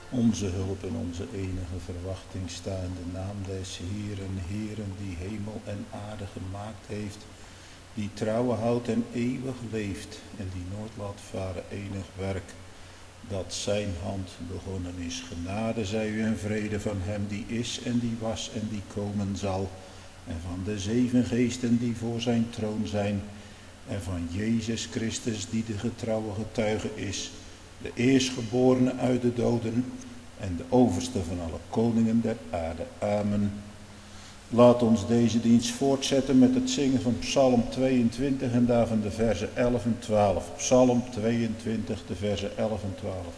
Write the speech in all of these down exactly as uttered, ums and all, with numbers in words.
Onze hulp en onze enige verwachting sta in de naam des Heeren, Heeren die hemel en aarde gemaakt heeft, die trouwen houdt en eeuwig leeft en die nooit laat varen enig werk, dat zijn hand begonnen is. Genade zij u en vrede van hem die is en die was en die komen zal, en van de zeven geesten die voor zijn troon zijn, en van Jezus Christus die de getrouwe getuige is, de eerstgeborene uit de doden en de overste van alle koningen der aarde. Amen. Laat ons deze dienst voortzetten met het zingen van Psalm tweeëntwintig en daarvan de verzen elf en twaalf. Psalm tweeëntwintig, de verzen elf en twaalf.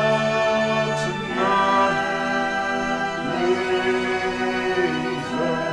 Leven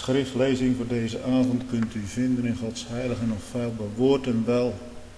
schriftlezing voor deze avond kunt u vinden in Gods heilig en onfeilbaar woord en wel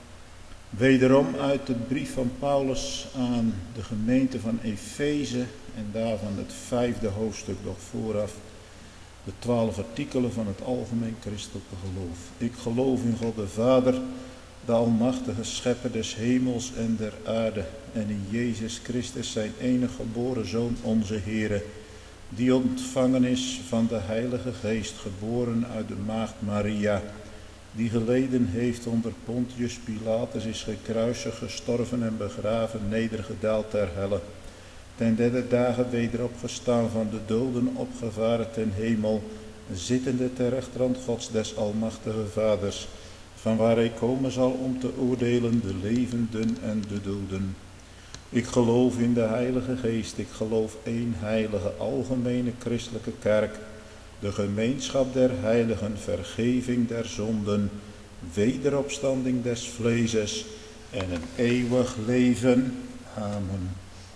wederom uit de brief van Paulus aan de gemeente van Efeze en daarvan het vijfde hoofdstuk nog vooraf, de twaalf artikelen van het algemeen christelijke geloof. Ik geloof in God de Vader, de almachtige schepper des hemels en der aarde en in Jezus Christus zijn enige geboren Zoon onze Heere, die ontvangen is van de Heilige Geest, geboren uit de maagd Maria, die geleden heeft onder Pontius Pilatus, is gekruisigd, gestorven en begraven, nedergedaald ter helle, ten derde dagen weder opgestaan van de doden, opgevaren ten hemel, zittende ter rechterhand Gods des almachtige Vaders, van waar hij komen zal om te oordelen de levenden en de doden. Ik geloof in de Heilige Geest, ik geloof één heilige, algemene christelijke kerk, de gemeenschap der heiligen, vergeving der zonden, wederopstanding des vleeses en een eeuwig leven. Amen.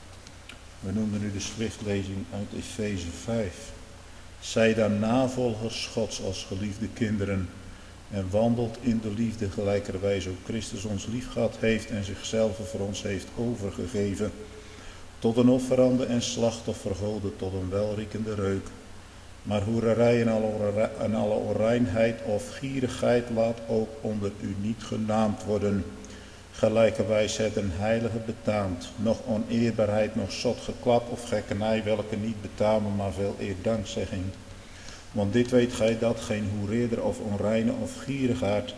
We noemen nu de schriftlezing uit Efeze vijf. Zij dan navolgers Gods als geliefde kinderen en wandelt in de liefde gelijkerwijs ook Christus ons liefgehad heeft en zichzelf voor ons heeft overgegeven, tot een offerande en slachtoffergode, tot een welriekende reuk. Maar hoererij en alle, en alle onreinheid of gierigheid laat ook onder u niet genaamd worden, gelijkerwijs het een heilige betaamt, noch oneerbaarheid, noch zot geklap of gekkenij, welke niet betamen, maar veel eer dankzegging. Want dit weet gij dat geen hoereerder of onreine of gierigaard,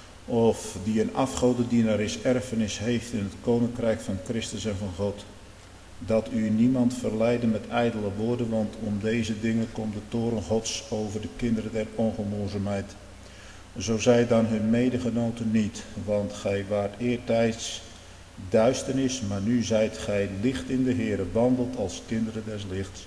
of die een afgodendienaar is, erfenis heeft in het koninkrijk van Christus en van God. Dat u niemand verleiden met ijdele woorden, want om deze dingen komt de toorn Gods over de kinderen der ongehoorzaamheid. Zo zij dan hun medegenoten niet, want gij waart eertijds duisternis, maar nu zijt gij licht in de Heere, wandelt als kinderen des lichts.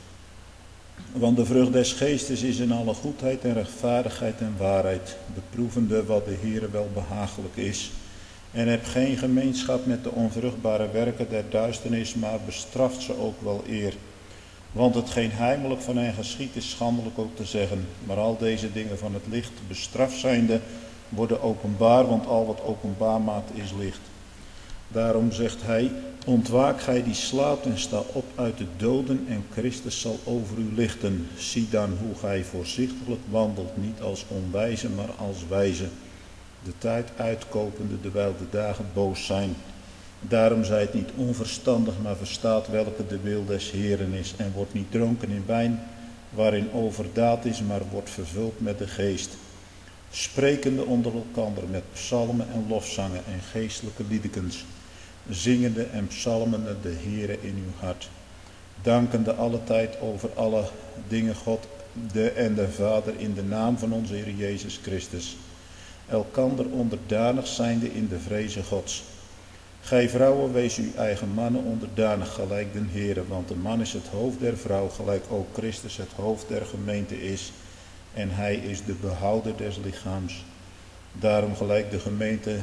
Want de vrucht des geestes is in alle goedheid en rechtvaardigheid en waarheid, beproevende wat de Heere wel behagelijk is. En heb geen gemeenschap met de onvruchtbare werken der duisternis, maar bestraft ze ook wel eer. Want hetgeen heimelijk van hen geschiedt is schandelijk ook te zeggen. Maar al deze dingen van het licht bestraft zijnde worden openbaar, want al wat openbaar maakt is licht. Daarom zegt hij, ontwaak gij die slaapt en sta op uit de doden en Christus zal over u lichten. Zie dan hoe gij voorzichtiglijk wandelt, niet als onwijze, maar als wijze. De tijd uitkopende, terwijl de dagen boos zijn. Daarom zijt niet onverstandig, maar verstaat welke de wil des Heeren is. En wordt niet dronken in wijn, waarin overdaad is, maar wordt vervuld met de geest. Sprekende onder elkander met psalmen en lofzangen en geestelijke liedekens. Zingende en psalmende de Heere in uw hart. Dankende alle tijd over alle dingen God de en de Vader in de naam van onze Heer Jezus Christus. Elkander onderdanig zijnde in de vreze Gods. Gij vrouwen, wees uw eigen mannen onderdanig gelijk den Heere, want de man is het hoofd der vrouw, gelijk ook Christus het hoofd der gemeente is, en hij is de behouder des lichaams. Daarom gelijk de gemeente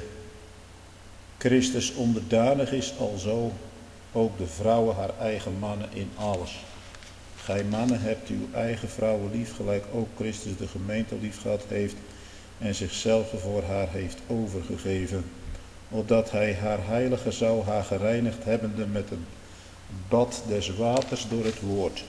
Christus onderdanig is, alzo ook de vrouwen haar eigen mannen in alles. Gij mannen hebt uw eigen vrouwen lief, gelijk ook Christus de gemeente lief gehad heeft, en zichzelf voor haar heeft overgegeven, opdat hij haar heilige zou, haar gereinigd hebbende met een bad des waters door het woord,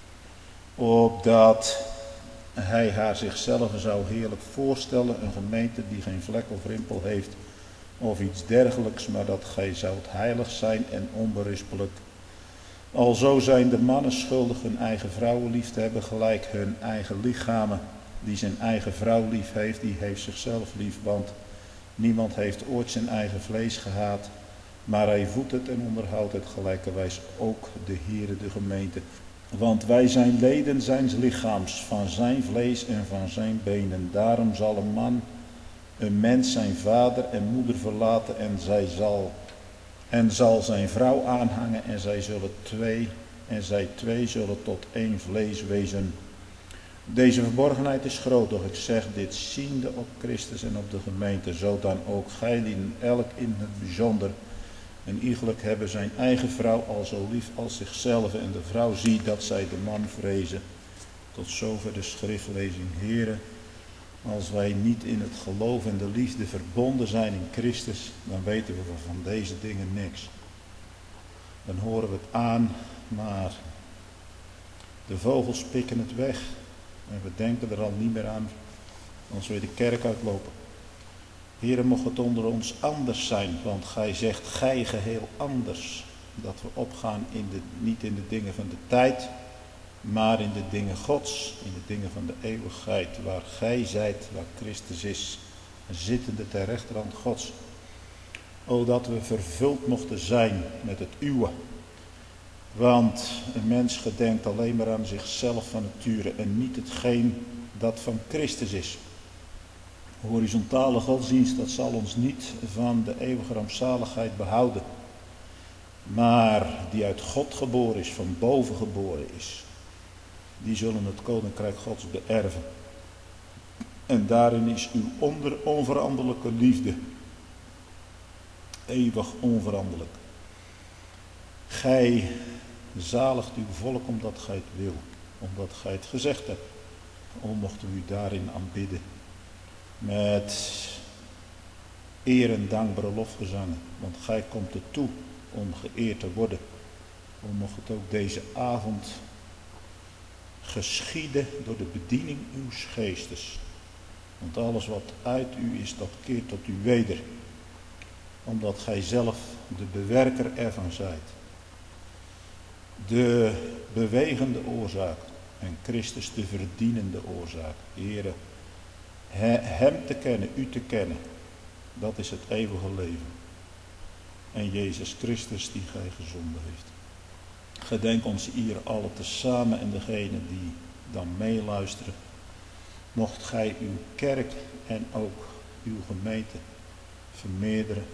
opdat hij haar zichzelf zou heerlijk voorstellen, een gemeente die geen vlek of rimpel heeft, of iets dergelijks, maar dat gij zoudt heilig zijn en onberispelijk. Alzo zijn de mannen schuldig hun eigen vrouwen lief te hebben, gelijk hun eigen lichamen. Die zijn eigen vrouw lief heeft, die heeft zichzelf lief, want niemand heeft ooit zijn eigen vlees gehaat, maar hij voedt het en onderhoudt het, gelijkerwijs ook de Heere de gemeente. Want wij zijn leden zijns lichaams, van zijn vlees en van zijn benen. Daarom zal een man, een mens zijn vader en moeder verlaten en zij zal, en zal zijn vrouw aanhangen en zij zullen twee, en zij twee zullen tot één vlees wezen. Deze verborgenheid is groot, doch ik zeg dit ziende op Christus en op de gemeente, zo dan ook gij lieden elk in het bijzonder en iegelijk hebben zijn eigen vrouw al zo lief als zichzelf, en de vrouw ziet dat zij de man vrezen. Tot zover de schriftlezing. Here, als wij niet in het geloof en de liefde verbonden zijn in Christus, dan weten we van deze dingen niks. Dan horen we het aan, maar de vogels pikken het weg. En we denken er al niet meer aan als we de kerk uitlopen. Here, mocht het onder ons anders zijn, want gij zegt gij geheel anders. Dat we opgaan in de, niet in de dingen van de tijd, maar in de dingen Gods, in de dingen van de eeuwigheid, waar gij zijt, waar Christus is, zittende ter rechterhand Gods. O, dat we vervuld mochten zijn met het uwe. Want een mens gedenkt alleen maar aan zichzelf van nature en niet hetgeen dat van Christus is. Horizontale godsdienst, dat zal ons niet van de eeuwige rampzaligheid behouden. Maar die uit God geboren is, van boven geboren is, die zullen het koninkrijk Gods beërven. En daarin is uw onder onveranderlijke liefde. Eeuwig onveranderlijk. Gij zaligt uw volk omdat gij het wil, omdat gij het gezegd hebt. O, mochten we u daarin aanbidden. Met eer en dankbare lofgezangen, want gij komt er toe om geëerd te worden. O, mocht het ook deze avond geschieden door de bediening uw geestes. Want alles wat uit u is, dat keert tot u weder. Omdat gij zelf de bewerker ervan zijt. De bewegende oorzaak en Christus de verdienende oorzaak. Heere, hem te kennen, u te kennen, dat is het eeuwige leven. En Jezus Christus die gij gezonden heeft. Gedenk ons hier alle tezamen en degenen die dan meeluisteren. Mocht gij uw kerk en ook uw gemeente vermeerderen.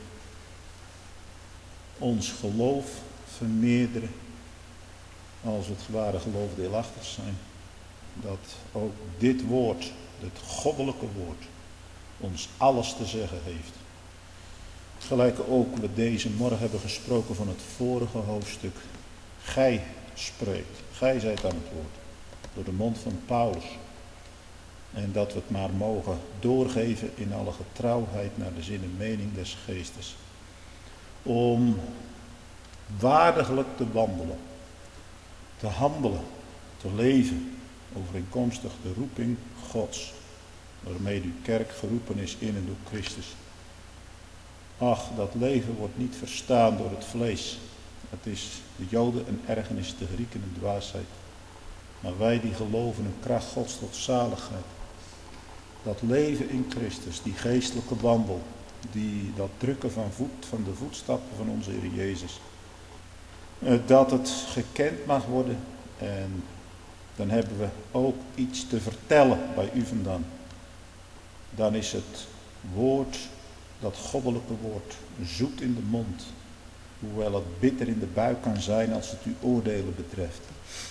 Ons geloof vermeerderen. Als we het ware geloof deelachtig zijn. Dat ook dit woord, het goddelijke woord, ons alles te zeggen heeft. Gelijk ook we deze morgen hebben gesproken van het vorige hoofdstuk. Gij spreekt, gij zijt aan het woord, door de mond van Paulus. En dat we het maar mogen doorgeven in alle getrouwheid naar de zin en mening des geestes. Om waardiglijk te wandelen, te handelen, te leven, overeenkomstig de roeping Gods, waarmee uw kerk geroepen is in en door Christus. Ach, dat leven wordt niet verstaan door het vlees. Het is de Joden een ergernis, de Grieken een dwaasheid. Maar wij die geloven in kracht Gods tot zaligheid. Dat leven in Christus, die geestelijke wandel, die, dat drukken van, voet, van de voetstappen van onze Heer Jezus. Dat het gekend mag worden en dan hebben we ook iets te vertellen bij u vandaan. Dan is het woord, dat goddelijke woord, zoet in de mond. Hoewel het bitter in de buik kan zijn als het uw oordelen betreft.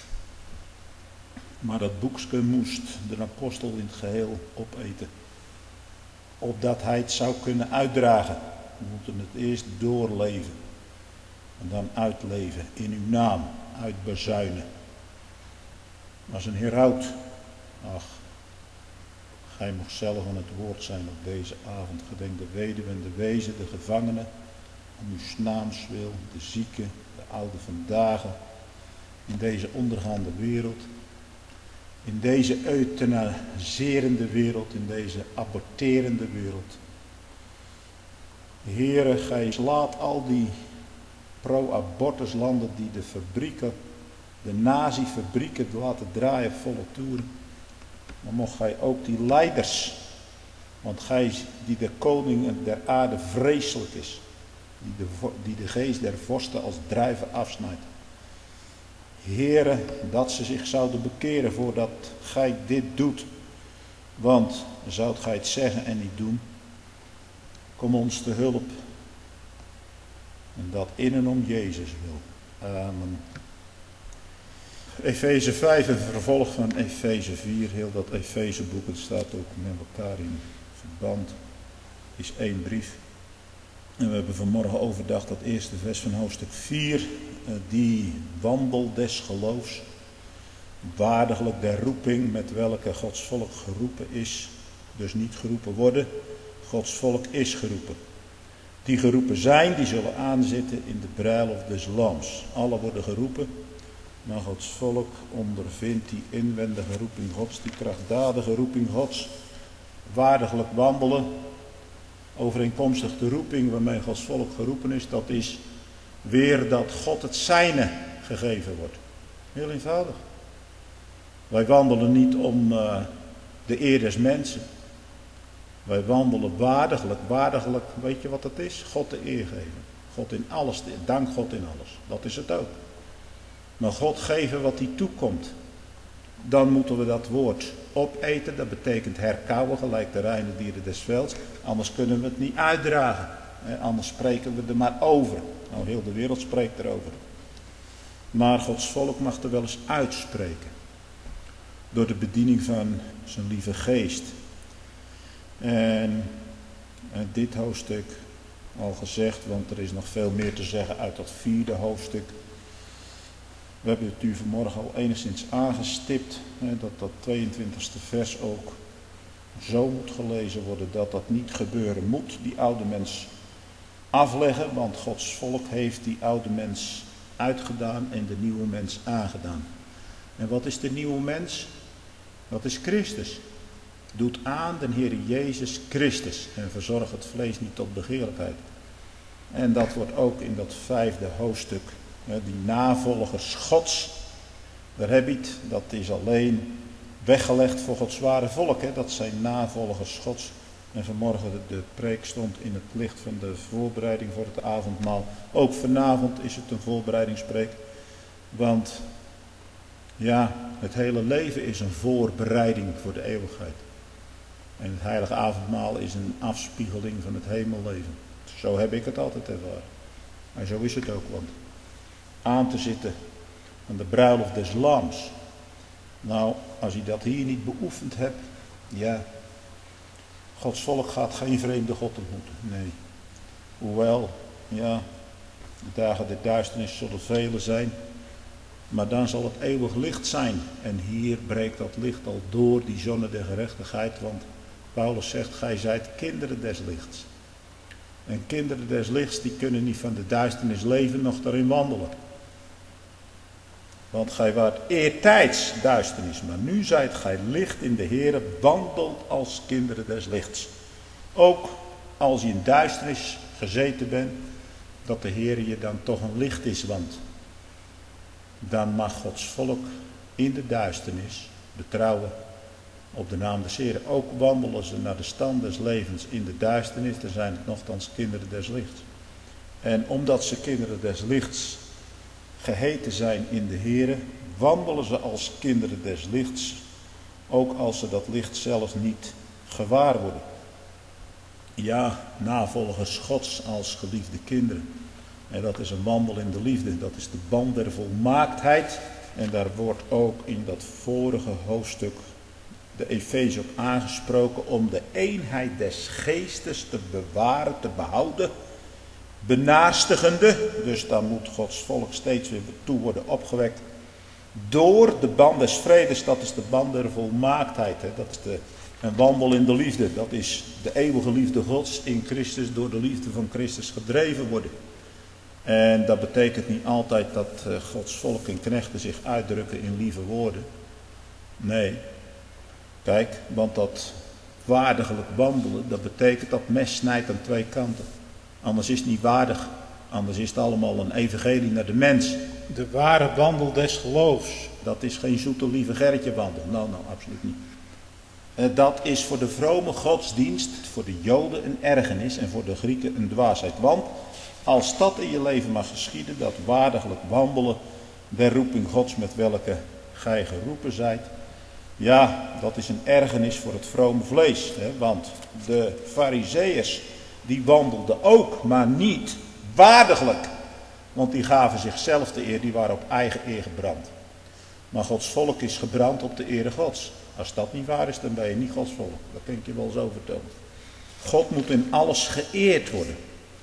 Maar dat boekje moest de apostel in het geheel opeten. Opdat hij het zou kunnen uitdragen. We moeten het eerst doorleven. En dan uitleven in uw naam, uitbazuinen. Als een heraut. Ach, gij mocht zelf aan het woord zijn op deze avond. Gedenk de weduwe en de wezen, de gevangenen. Om uw naams wil, de zieken, de oude vandaag. In deze ondergaande wereld. In deze euthanasiserende wereld, in deze aborterende wereld. Heere, gij slaat al die pro-abortus landen die de fabrieken, de nazi-fabrieken laten draaien volle toeren. Maar mocht gij ook die leiders, want gij die de koning der aarde vreselijk is, die de, die de geest der vorsten als druiven afsnijdt. Heere, dat ze zich zouden bekeren voordat gij dit doet. Want zoudt gij het zeggen en niet doen, kom ons te hulp. En dat in en om Jezus wil. Amen. Efeze vijf, een vervolg van Efeze vier. Heel dat Efezeboek, het staat ook met elkaar in verband. Is één brief. En we hebben vanmorgen overdag dat eerste vers van hoofdstuk vier. Die wandel des geloofs. waardiglijk der roeping met welke Gods volk geroepen is. Dus niet geroepen worden, Gods volk is geroepen. Die geroepen zijn, die zullen aanzitten in de bruiloft des Lams. Alle worden geroepen, maar Gods volk ondervindt die inwendige roeping Gods, die krachtdadige roeping Gods. Waardiglijk wandelen, overeenkomstig de roeping waarmee Gods volk geroepen is, dat is weer dat God het zijne gegeven wordt. Heel eenvoudig. Wij wandelen niet om uh, de eer des mensen. Wij wandelen waardiglijk, waardiglijk, weet je wat het is? God de eer geven. God in alles, dank God in alles. Dat is het ook. Maar God geven wat hij toekomt. Dan moeten we dat woord opeten. Dat betekent herkauwen, gelijk de reine dieren des velds. Anders kunnen we het niet uitdragen. Anders spreken we er maar over. Nou, heel de wereld spreekt erover. Maar Gods volk mag er wel eens uitspreken. Door de bediening van zijn lieve geest. En, en dit hoofdstuk al gezegd, want er is nog veel meer te zeggen uit dat vierde hoofdstuk. We hebben het u vanmorgen al enigszins aangestipt, hè, dat dat tweeëntwintigste vers ook zo moet gelezen worden dat dat niet gebeuren moet, die oude mens afleggen, want Gods volk heeft die oude mens uitgedaan en de nieuwe mens aangedaan. En wat is de nieuwe mens? Dat is Christus. Doet aan den Heer Jezus Christus en verzorg het vlees niet tot begeerlijkheid. En dat wordt ook in dat vijfde hoofdstuk, die navolgers Gods, daar heb je het, dat is alleen weggelegd voor Gods ware volk, hè? Dat zijn navolgers Gods. En vanmorgen de, de preek stond in het licht van de voorbereiding voor het avondmaal. Ook vanavond is het een voorbereidingspreek, want ja, het hele leven is een voorbereiding voor de eeuwigheid. En het heilige avondmaal is een afspiegeling van het hemelleven. Zo heb ik het altijd ervaren. En zo is het ook, want aan te zitten aan de bruiloft des Lams. Nou, als je dat hier niet beoefend hebt, ja, Gods volk gaat geen vreemde God ontmoeten. Nee. Hoewel, ja, de dagen der duisternis zullen vele zijn, maar dan zal het eeuwig licht zijn. En hier breekt dat licht al door, die zonne der gerechtigheid, want Paulus zegt, gij zijt kinderen des lichts. En kinderen des lichts, die kunnen niet van de duisternis leven, nog daarin wandelen. Want gij waart eertijds duisternis, maar nu zijt gij licht in de Heere, wandelt als kinderen des lichts. Ook als je in duisternis gezeten bent, dat de Heere je dan toch een licht is, want dan mag Gods volk in de duisternis betrouwen op de naam des Heeren. Ook wandelen ze naar de stand des levens in de duisternis, dan zijn het nochtans kinderen des lichts. En omdat ze kinderen des lichts geheten zijn in de Heere, wandelen ze als kinderen des lichts, ook als ze dat licht zelf niet gewaar worden. Ja, navolgers Gods als geliefde kinderen. En dat is een wandel in de liefde, dat is de band der volmaaktheid. En daar wordt ook in dat vorige hoofdstuk de Efeze op aangesproken om de eenheid des geestes te bewaren, te behouden. Benaarstigende, dus dan moet Gods volk steeds weer toe worden opgewekt. Door de band des vredes, dat is de band der volmaaktheid. Hè? Dat is de, een wandel in de liefde, dat is de eeuwige liefde Gods in Christus, door de liefde van Christus gedreven worden. En dat betekent niet altijd dat uh, Gods volk en knechten zich uitdrukken in lieve woorden. Nee, kijk, want dat waardiglijk wandelen, dat betekent dat mes snijdt aan twee kanten. Anders is het niet waardig, anders is het allemaal een evangelie naar de mens. De ware wandel des geloofs, dat is geen zoete lieve Gerritje wandel. Nou, nou, absoluut niet. Uh, dat is voor de vrome godsdienst, voor de Joden een ergernis en voor de Grieken een dwaasheid. Want als dat in je leven mag geschieden, dat waardiglijk wandelen der roeping Gods met welke gij geroepen zijt. Ja, dat is een ergernis voor het vrome vlees. Hè? Want de Farizeeërs, die wandelden ook, maar niet waardiglijk. Want die gaven zichzelf de eer, die waren op eigen eer gebrand. Maar Gods volk is gebrand op de ere Gods. Als dat niet waar is, dan ben je niet Gods volk. Dat kan ik je wel zo vertellen. God moet in alles geëerd worden.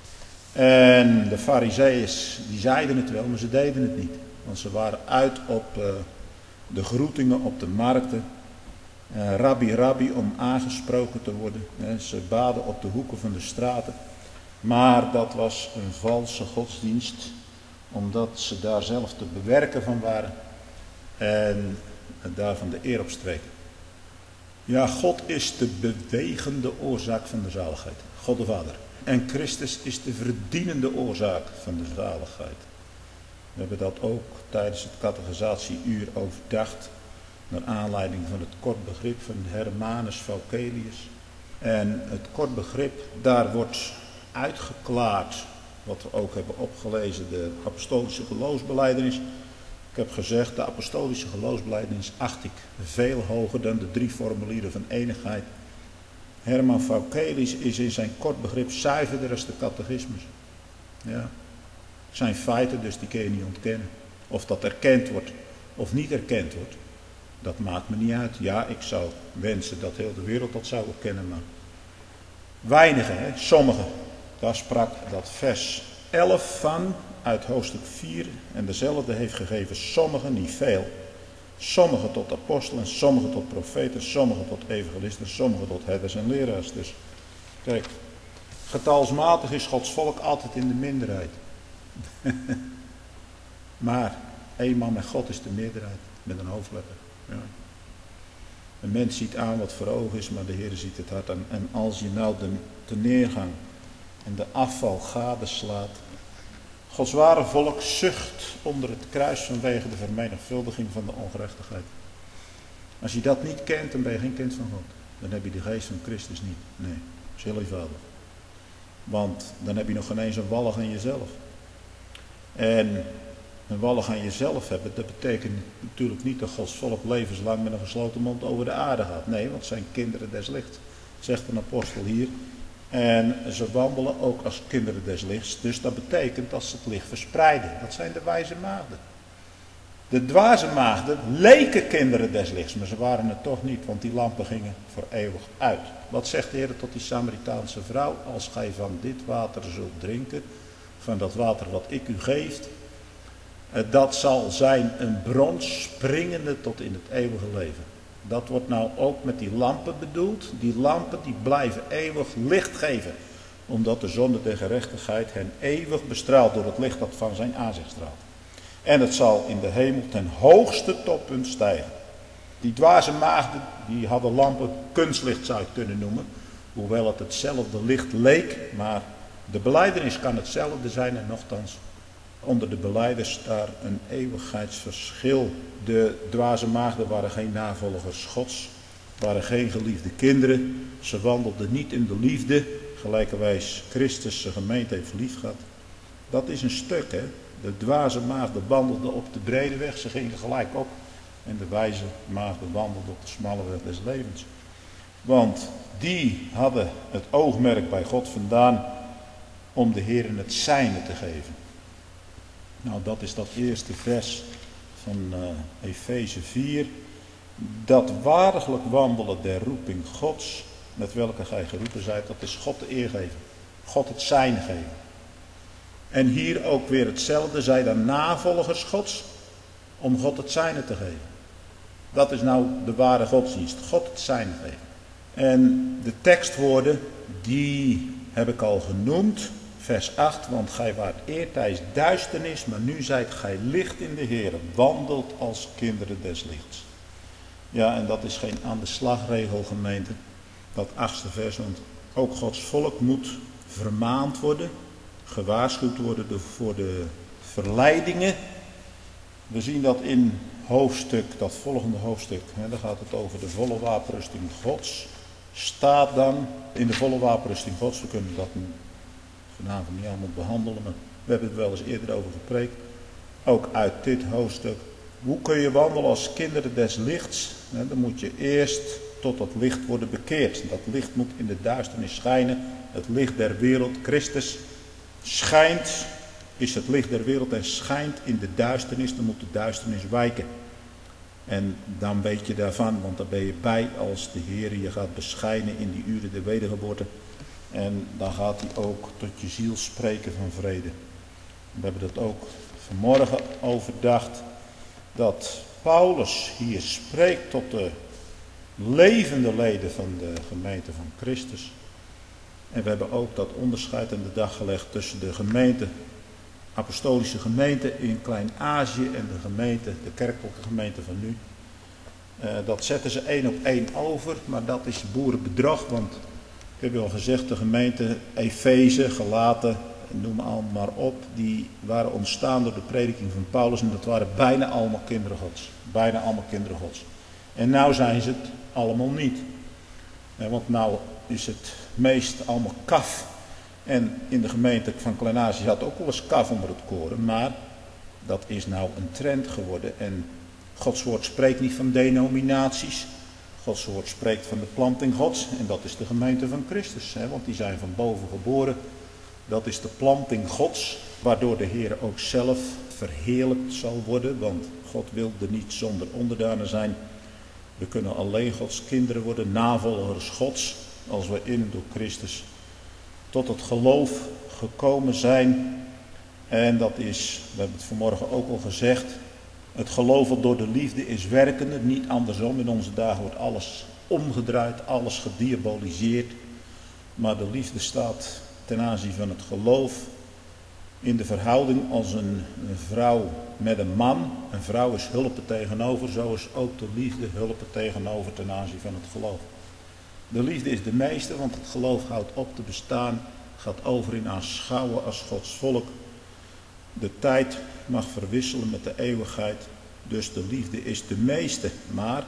En de Farizeeërs, die zeiden het wel, maar ze deden het niet. Want ze waren uit op uh, de groetingen op de markten. Uh, rabbi, rabbi, om aangesproken te worden. He, ze baden op de hoeken van de straten. Maar dat was een valse godsdienst, omdat ze daar zelf te bewerken van waren en daarvan de eer op streken. Ja, God is de bewegende oorzaak van de zaligheid. God de Vader. En Christus is de verdienende oorzaak van de zaligheid. We hebben dat ook tijdens het catechisatieuur overdacht, naar aanleiding van het kort begrip van Hermanus Vaucelius. En het kort begrip, daar wordt uitgeklaard, wat we ook hebben opgelezen, de apostolische geloofsbelijdenis. Ik heb gezegd, de apostolische geloofsbelijdenis acht ik veel hoger dan de drie formulieren van enigheid. Herman Vaucelius is in zijn kort begrip zuiverder als de catechismus. Ja. Zijn feiten dus, die kun je niet ontkennen. Of dat erkend wordt of niet erkend wordt, dat maakt me niet uit. Ja, ik zou wensen dat heel de wereld dat zou erkennen, maar weinigen, hè? Sommigen. Daar sprak dat vers elf van uit hoofdstuk vier. En dezelfde heeft gegeven sommigen, niet veel. Sommigen tot apostelen, sommigen tot profeten, sommigen tot evangelisten, sommigen tot herders en leraars. Dus kijk, getalsmatig is Gods volk altijd in de minderheid. Maar één man met God is de meerderheid, met een hoofdletter. Ja. Een mens ziet aan wat voor ogen is, maar de Heer ziet het hart aan. En als je nou de, de neergang en de afval gadeslaat. Gods ware volk zucht onder het kruis vanwege de vermenigvuldiging van de ongerechtigheid. Als je dat niet kent, dan ben je geen kind van God. Dan heb je de geest van Christus niet. Nee, dat is heel eenvoudig. Want dan heb je nog geen eens een wallig aan jezelf. En een wallig aan jezelf hebben, dat betekent natuurlijk niet dat Gods volk levenslang met een gesloten mond over de aarde gaat. Nee, want het zijn kinderen des lichts, zegt een apostel hier. En ze wandelen ook als kinderen des lichts. Dus dat betekent dat ze het licht verspreiden. Dat zijn de wijze maagden. De dwaze maagden leken kinderen des lichts, maar ze waren het toch niet, want die lampen gingen voor eeuwig uit. Wat zegt de Heer tot die Samaritaanse vrouw? Als gij van dit water zult drinken, van dat water wat ik u geef, dat zal zijn een bron springende tot in het eeuwige leven. Dat wordt nou ook met die lampen bedoeld. Die lampen die blijven eeuwig licht geven. Omdat de zonde der gerechtigheid hen eeuwig bestraalt door het licht dat van zijn aanzicht straalt. En het zal in de hemel ten hoogste toppunt stijgen. Die dwaze maagden die hadden lampen kunstlicht zou je kunnen noemen. Hoewel het hetzelfde licht leek. Maar de belijdenis kan hetzelfde zijn en nochtans onder de belijders daar een eeuwigheidsverschil. De dwaze maagden waren geen navolgers Gods, waren geen geliefde kinderen. Ze wandelden niet in de liefde, gelijkerwijs Christus zijn gemeente heeft lief gehad. Dat is een stuk, hè. De dwaze maagden wandelden op de brede weg, ze gingen gelijk op. En de wijze maagden wandelden op de smalle weg des levens. Want die hadden het oogmerk bij God vandaan om de Heer het zijne te geven. Nou, dat is dat eerste vers van uh, Efeze vier. Dat waardiglijk wandelen der roeping Gods, met welke gij geroepen zijt, dat is God de eer geven. God het zijn geven. En hier ook weer hetzelfde, zij dan navolgers Gods, om God het zijne te geven. Dat is nou de ware godsdienst, God het zijne geven. En de tekstwoorden, die heb ik al genoemd. Vers acht, want gij waart eertijds duisternis, maar nu zijt gij licht in de Heer, wandelt als kinderen des lichts. Ja, en dat is geen aan de slagregel, gemeente, dat achtste vers, want ook Gods volk moet vermaand worden, gewaarschuwd worden voor de verleidingen. We zien dat in hoofdstuk, dat volgende hoofdstuk, hè, daar gaat het over de volle wapenrusting Gods. Staat dan in de volle wapenrusting Gods, we kunnen dat vanavond niet allemaal behandelen, maar we hebben het wel eens eerder over gepreekt. Ook uit dit hoofdstuk. Hoe kun je wandelen als kinderen des lichts? Dan moet je eerst tot dat licht worden bekeerd. Dat licht moet in de duisternis schijnen. Het licht der wereld, Christus, schijnt, is het licht der wereld en schijnt in de duisternis. Dan moet de duisternis wijken. En dan weet je daarvan, want dan ben je bij als de Heer je gaat beschijnen in die uren der wedergeboorte. En dan gaat hij ook tot je ziel spreken van vrede. We hebben dat ook vanmorgen overdacht. Dat Paulus hier spreekt tot de levende leden van de gemeente van Christus. En we hebben ook dat onderscheid aan de dag gelegd tussen de gemeente, apostolische gemeente in Klein-Azië en de gemeente, de kerkelijke gemeente van nu. Uh, dat zetten ze één op één over, maar dat is boerenbedrog, want ik heb al gezegd, de gemeente Efeze, Galaten, noem allemaal maar op, die waren ontstaan door de prediking van Paulus en dat waren bijna allemaal kinderen Gods. Bijna allemaal kinderen Gods. En nou zijn ze het allemaal niet. Uh, want nou is het meest allemaal kaf. En in de gemeente van Klein-Azië had ook wel eens kaf onder het koren, maar dat is nou een trend geworden. En Gods woord spreekt niet van denominaties. Gods woord spreekt van de planting Gods. En dat is de gemeente van Christus. Hè, want die zijn van boven geboren. Dat is de planting Gods. Waardoor de Heer ook zelf verheerlijkt zal worden. Want God wilde niet zonder onderdanen zijn. We kunnen alleen Gods kinderen worden. Navolgers Gods. Als we in en door Christus tot het geloof gekomen zijn. En dat is, we hebben het vanmorgen ook al gezegd. Het geloof wat door de liefde is werkende, niet andersom. In onze dagen wordt alles omgedraaid, alles gediaboliseerd. Maar de liefde staat ten aanzien van het geloof in de verhouding als een, een vrouw met een man. Een vrouw is hulp er tegenover, zo is ook de liefde hulp er tegenover ten aanzien van het geloof. De liefde is de meeste, want het geloof houdt op te bestaan, gaat over in aanschouwen als Gods volk. De tijd mag verwisselen met de eeuwigheid, dus de liefde is de meeste. Maar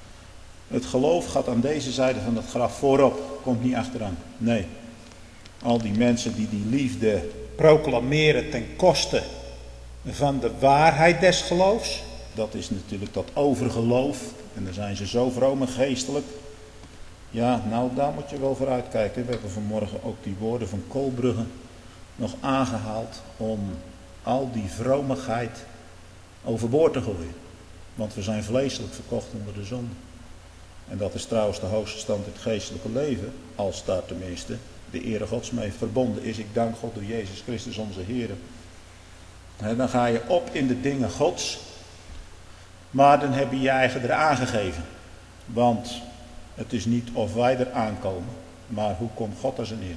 het geloof gaat aan deze zijde van het graf voorop, komt niet achteraan. Nee, al die mensen die die liefde proclameren ten koste van de waarheid des geloofs, dat is natuurlijk dat overgeloof. En dan zijn ze zo vroom en geestelijk. Ja, nou daar moet je wel voor uitkijken. We hebben vanmorgen ook die woorden van Koolbrugge nog aangehaald om al die vromigheid overboord te gooien. Want we zijn vleeselijk verkocht onder de zonde. En dat is trouwens de hoogste stand in het geestelijke leven. Als daar tenminste de ere Gods mee verbonden is. Ik dank God door Jezus Christus onze Heer. En dan ga je op in de dingen Gods. Maar dan heb je je eigen er aangegeven. Want het is niet of wij er aankomen. Maar hoe komt God er neer?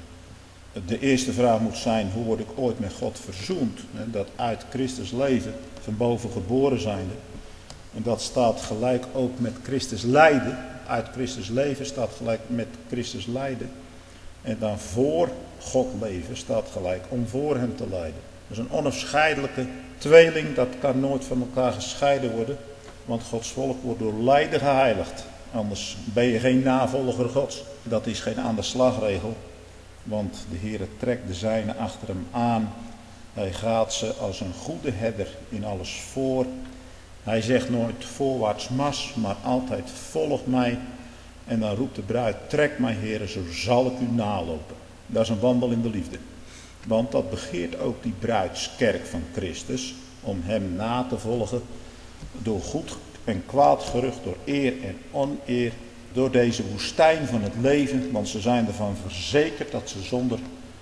De eerste vraag moet zijn, hoe word ik ooit met God verzoend? Dat uit Christus leven, van boven geboren zijnde. En dat staat gelijk ook met Christus lijden. Uit Christus leven staat gelijk met Christus lijden. En dan voor God leven staat gelijk om voor hem te lijden. Dat is een onafscheidelijke tweeling, dat kan nooit van elkaar gescheiden worden. Want Gods volk wordt door lijden geheiligd. Anders ben je geen navolger Gods. Dat is geen aan de slagregel. Want de Heere trekt de zijnen achter hem aan. Hij gaat ze als een goede herder in alles voor. Hij zegt nooit voorwaarts mars, maar altijd volg mij. En dan roept de bruid, trek mij Heere, zo zal ik u nalopen. Dat is een wandel in de liefde. Want dat begeert ook die bruidskerk van Christus, om hem na te volgen. Door goed en kwaad gerucht, door eer en oneer. Door deze woestijn van het leven, want ze zijn ervan verzekerd dat ze zonder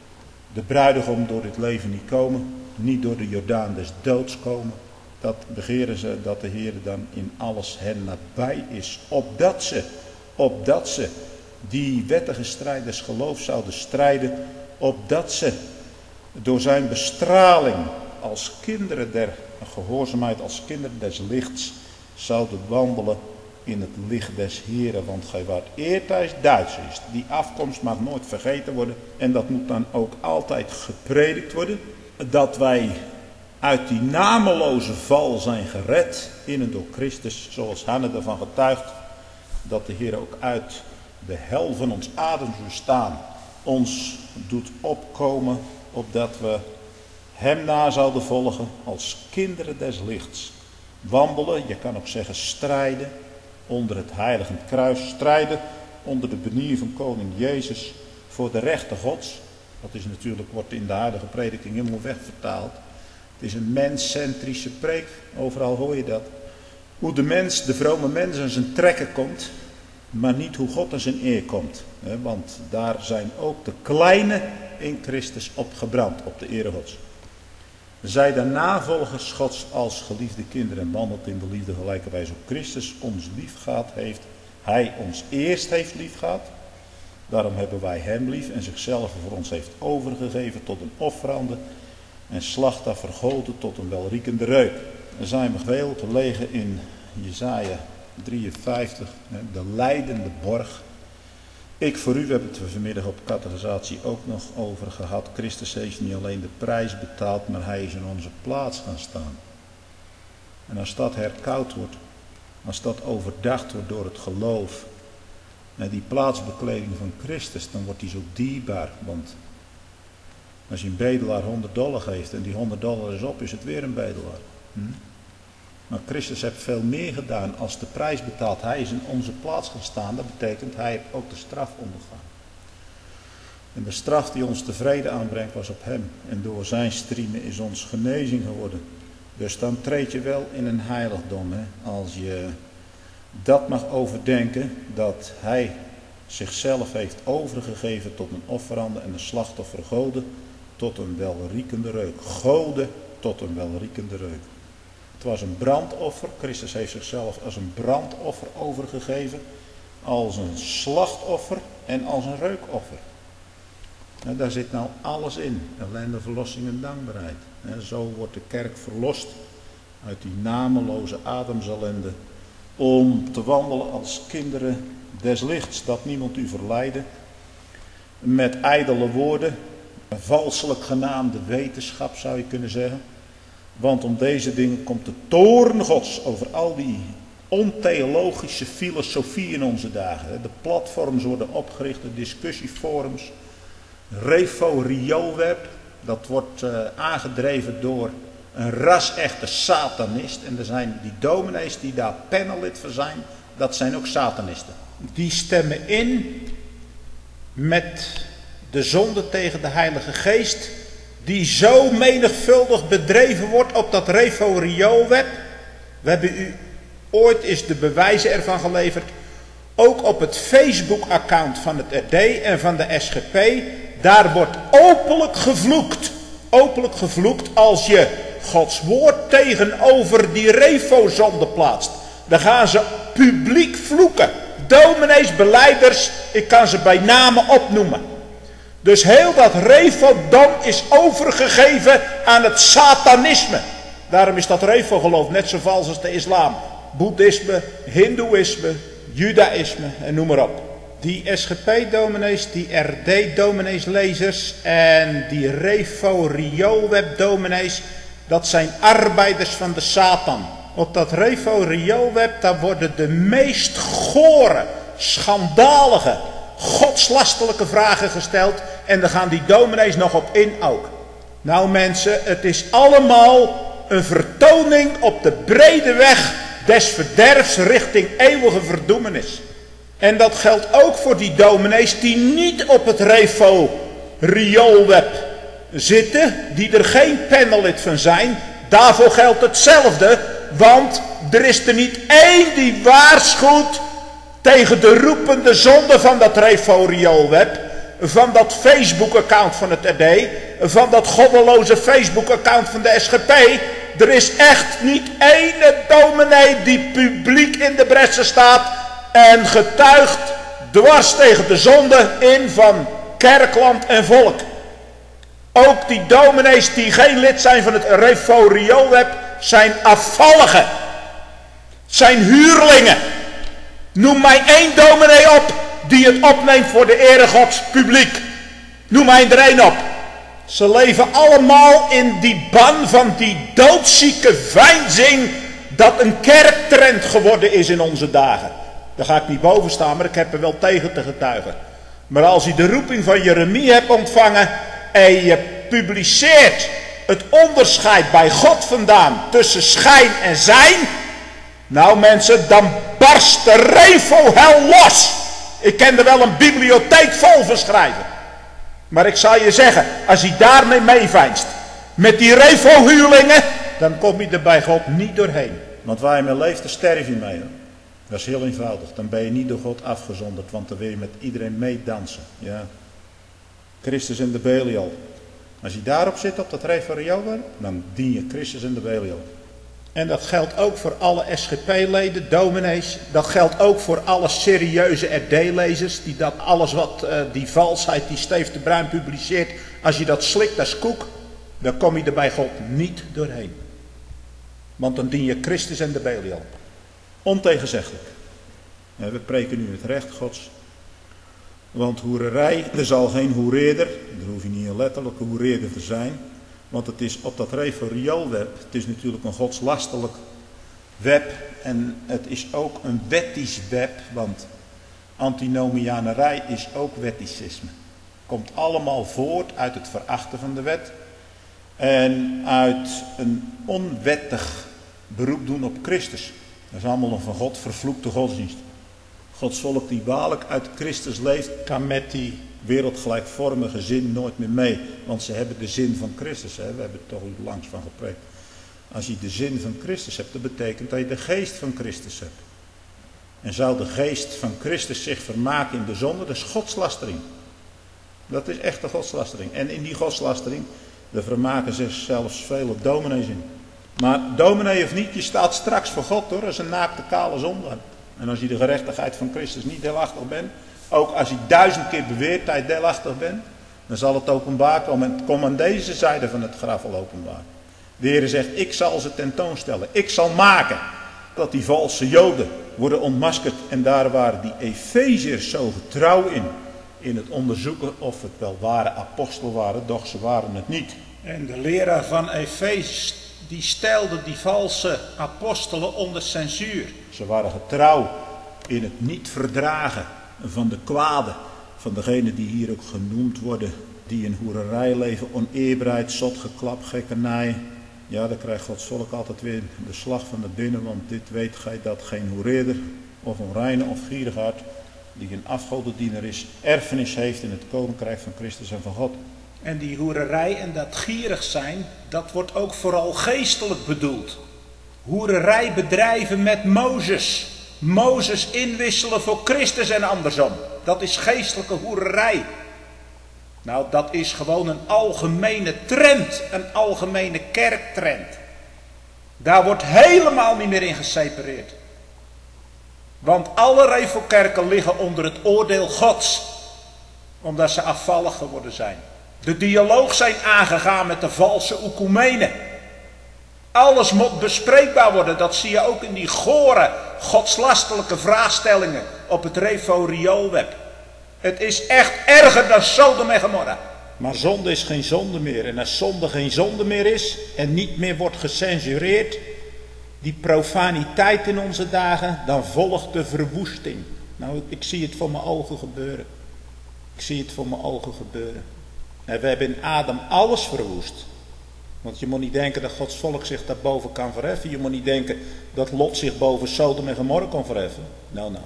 de bruidegom door dit leven niet komen. Niet door de Jordaan des doods komen. Dat begeren ze dat de Heer dan in alles hen nabij is. Opdat ze, opdat ze die wettige strijd des geloofs zouden strijden. Opdat ze door zijn bestraling als kinderen der gehoorzaamheid, als kinderen des lichts zouden wandelen in het licht des Heren. Want gij waart eertijds Duitsers. Die afkomst mag nooit vergeten worden. En dat moet dan ook altijd gepredikt worden. Dat wij uit die nameloze val zijn gered in en door Christus. Zoals Hanne ervan getuigt. Dat de Heer ook uit de hel van ons ademstaan ons doet opkomen. Opdat we hem na zouden volgen als kinderen des lichts. Wandelen, je kan ook zeggen strijden. Onder het heilige kruis strijden. Onder de benier van koning Jezus. Voor de rechten Gods. Dat is natuurlijk, wordt in de huidige prediking helemaal wegvertaald. Het is een menscentrische preek. Overal hoor je dat. Hoe de mens, de vrome mens aan zijn trekken komt. Maar niet hoe God aan zijn eer komt. Want daar zijn ook de kleine in Christus op gebrand. Op de ere Gods. Zij de navolgers Gods als geliefde kinderen en wandelt in de liefde gelijke wijze op Christus ons lief gehad heeft. Hij ons eerst heeft lief gehad. Daarom hebben wij hem lief en zichzelf voor ons heeft overgegeven tot een offerande en slachtoffer vergoten tot een welriekende reuk. Er zijn veel gelegen in Jesaja drieënvijftig, de lijdende borg. Ik voor u, we hebben het er vanmiddag op catechisatie ook nog over gehad. Christus heeft niet alleen de prijs betaald, maar hij is in onze plaats gaan staan. En als dat herkoud wordt, als dat overdacht wordt door het geloof, en die plaatsbekleding van Christus, dan wordt die zo dierbaar. Want als je een bedelaar honderd dollar geeft en die honderd dollar is op, is het weer een bedelaar. Hm? Maar Christus heeft veel meer gedaan als de prijs betaald. Hij is in onze plaats gaan staan. Dat betekent, hij heeft ook de straf ondergaan. En de straf die ons tevreden aanbrengt was op hem. En door zijn striemen is ons genezing geworden. Dus dan treed je wel in een heiligdom. Hè? Als je dat mag overdenken, dat hij zichzelf heeft overgegeven tot een offerande en een slachtoffer goden tot een welriekende reuk. Goden tot een welriekende reuk. Het was een brandoffer. Christus heeft zichzelf als een brandoffer overgegeven, als een slachtoffer en als een reukoffer. En daar zit nou alles in. Ellende, verlossing en dankbaarheid. En zo wordt de kerk verlost uit die nameloze Adamsellende, om te wandelen als kinderen des lichts, dat niemand u verleidde met ijdele woorden, een valselijk genaamde wetenschap zou je kunnen zeggen. Want om deze dingen komt de toorn Gods over al die ontheologische filosofie in onze dagen. De platforms worden opgericht, de discussieforums, Refo Rioolweb, dat wordt uh, aangedreven door een ras-echte satanist. En er zijn die dominees die daar panellid voor zijn, dat zijn ook satanisten. Die stemmen in met de zonde tegen de Heilige Geest, die zo menigvuldig bedreven wordt op dat Refo Rioolweb. We hebben u ooit eens de bewijzen ervan geleverd. Ook op het Facebook-account van het R D en van de S G P. Daar wordt openlijk gevloekt. Openlijk gevloekt als je Gods woord tegenover die Refo-zonde plaatst. Dan gaan ze publiek vloeken. Dominees, belijders, ik kan ze bij name opnoemen. Dus heel dat Refo-dom is overgegeven aan het satanisme. Daarom is dat Refo-geloof net zo vals als de islam. Boeddhisme, Hindoeïsme, Judaïsme en noem maar op. Die S G P-dominees, die R D-dominees-lezers en die Refo-Rioolweb-dominees, dat zijn arbeiders van de Satan. Op dat Refo-Rioolweb, daar worden de meest gore, schandalige, godslastelijke vragen gesteld. En daar gaan die dominees nog op in ook. Nou mensen, het is allemaal een vertoning op de brede weg des verderfs richting eeuwige verdoemenis. En dat geldt ook voor die dominees die niet op het Refo-Rioolweb zitten, die er geen panellid van zijn. Daarvoor geldt hetzelfde, want er is er niet één die waarschuwt tegen de roepende zonde van dat Refo-Rioolweb, van dat Facebook-account van het R D, van dat goddeloze Facebook-account van de S G P. Er is echt niet ene dominee die publiek in de bressen staat en getuigt dwars tegen de zonde in van kerkland en volk. Ook die dominees die geen lid zijn van het Refo-Rioolweb zijn afvalligen. Zijn huurlingen. Noem mij één dominee op die het opneemt voor de ere Gods publiek. Noem mij er één op. Ze leven allemaal in die ban van die doodzieke veinzing dat een kerktrend geworden is in onze dagen. Daar ga ik niet boven staan, maar ik heb er wel tegen te getuigen. Maar als je de roeping van Jeremie hebt ontvangen en je publiceert het onderscheid bij God vandaan tussen schijn en zijn, nou mensen, dan barst de Refo-hel los. Ik kan er wel een bibliotheek vol van schrijven. Maar ik zal je zeggen, als hij daarmee meeveinst, met die Refo-huurlingen, dan kom je er bij God niet doorheen. Want waar je mee leeft, daar sterf je mee. Hoor. Dat is heel eenvoudig. Dan ben je niet door God afgezonderd, want dan wil je met iedereen meedansen. Ja. Christus en de Belial. Als je daarop zit, op dat referendum, dan dien je Christus en de Belial. En dat geldt ook voor alle S G P-leden, dominees. Dat geldt ook voor alle serieuze R D-lezers. Die dat alles wat, uh, die valsheid die Steve de Bruin publiceert. Als je dat slikt als koek, dan kom je er bij God niet doorheen. Want dan dien je Christus en de Belial. Ontegenzeggelijk. Ja, we preken nu het recht Gods. Want hoererij, er zal geen hoereerder, daar hoef je niet een letterlijke hoereerder te zijn. Want het is op dat referioolweb, het is natuurlijk een godslastelijk web. En het is ook een wettisch web, want antinomianerij is ook wetticisme. Komt allemaal voort uit het verachten van de wet. En uit een onwettig beroep doen op Christus. Dat is allemaal een van God vervloekte godsdienst. Gods volk die waarlijk uit Christus leeft, kan met die wereldgelijkvormige zin nooit meer mee. Want ze hebben de zin van Christus. Hè? We hebben er toch langs van gepreekt. Als je de zin van Christus hebt, dat betekent dat je de geest van Christus hebt. En zou de geest van Christus zich vermaken in de zonde, dat is godslastering. Dat is echte godslastering. En in die godslastering, daar vermaken zich zelfs vele dominees in. Maar dominee of niet, je staat straks voor God hoor, als een naakte kale zondaar. En als je de gerechtigheid van Christus niet deelachtig bent, ook als je duizend keer beweert dat je deelachtig bent, dan zal het openbaar komen. En het komt aan deze zijde van het graf al openbaar. De Heer zegt, ik zal ze tentoonstellen. Ik zal maken dat die valse Joden worden ontmaskerd. En daar waren die Efeziërs zo getrouw in. In het onderzoeken of het wel ware apostelen waren, doch ze waren het niet. En de leraar van Efeze, die stelde die valse apostelen onder censuur. Ze waren getrouw in het niet verdragen van de kwade. Van degenen die hier ook genoemd worden. Die in hoererij leven, oneerbaarheid, zotgeklap, gekkernij. Ja, dan krijgt Gods volk altijd weer de slag van de binnen. Want dit weet gij dat geen hoereerder of onreine of gierigaard, die een afgodendiener is, erfenis heeft in het koninkrijk van Christus en van God. En die hoererij en dat gierig zijn, dat wordt ook vooral geestelijk bedoeld. Hoererij bedrijven met Mozes. Mozes inwisselen voor Christus en andersom. Dat is geestelijke hoererij. Nou, dat is gewoon een algemene trend. Een algemene kerktrend. Daar wordt helemaal niet meer in gesepareerd. Want alle revelkerken liggen onder het oordeel Gods. Omdat ze afvallig geworden zijn. De dialoog zijn aangegaan met de valse oekumenen. Alles moet bespreekbaar worden. Dat zie je ook in die gore, godslastelijke vraagstellingen op het Revo-rioolweb. Het is echt erger dan Sodom en Gomorra. Maar zonde is geen zonde meer. En als zonde geen zonde meer is en niet meer wordt gecensureerd, die profaniteit in onze dagen, dan volgt de verwoesting. Nou, ik zie het voor mijn ogen gebeuren. Ik zie het voor mijn ogen gebeuren. En we hebben in Adam alles verwoest. Want je moet niet denken dat Gods volk zich daarboven kan verheffen. Je moet niet denken dat Lot zich boven Sodom en Gomorra kon verheffen. Nou, nou.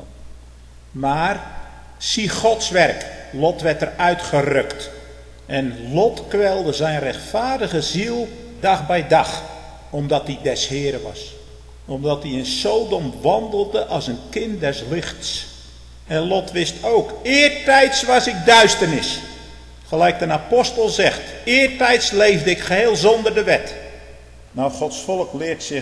Maar zie Gods werk. Lot werd eruit gerukt. En Lot kwelde zijn rechtvaardige ziel dag bij dag. Omdat hij des Heren was. Omdat hij in Sodom wandelde als een kind des lichts. En Lot wist ook, eertijds was ik duisternis. Gelijk de apostel zegt, eertijds leefde ik geheel zonder de wet. Nou, Gods volk leert zich,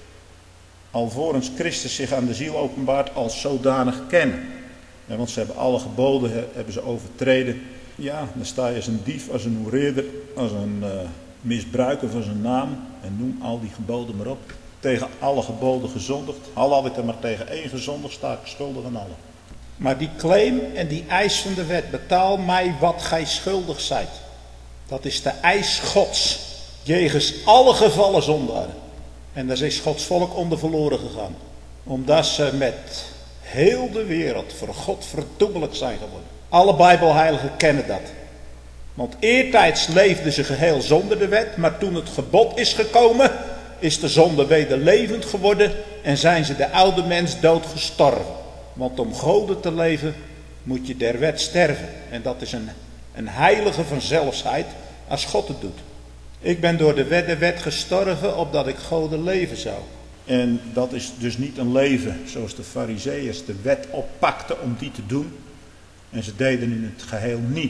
alvorens Christus zich aan de ziel openbaart, als zodanig kennen. Ja, want ze hebben alle geboden, hebben ze overtreden. Ja, dan sta je als een dief, als een hoereerder, als een uh, misbruiker van zijn naam. En noem al die geboden maar op. Tegen alle geboden gezondigd. Al had ik er maar tegen één gezondigd, sta ik schuldig aan alle. Maar die claim en die eis van de wet, betaal mij wat gij schuldig zijt. Dat is de eis Gods, jegens alle gevallen zondaren. En daar is Gods volk onder verloren gegaan. Omdat ze met heel de wereld voor God verdoemelijk zijn geworden. Alle Bijbelheiligen kennen dat. Want eertijds leefden ze geheel zonder de wet, maar toen het gebod is gekomen, is de zonde weder levend geworden en zijn ze de oude mens dood gestorven. Want om Gode te leven moet je der wet sterven. En dat is een, een heilige vanzelfsheid als God het doet. Ik ben door de wet de wet gestorven opdat ik Gode leven zou. En dat is dus niet een leven zoals de Farizeeërs de wet oppakten om die te doen. En ze deden in het geheel niet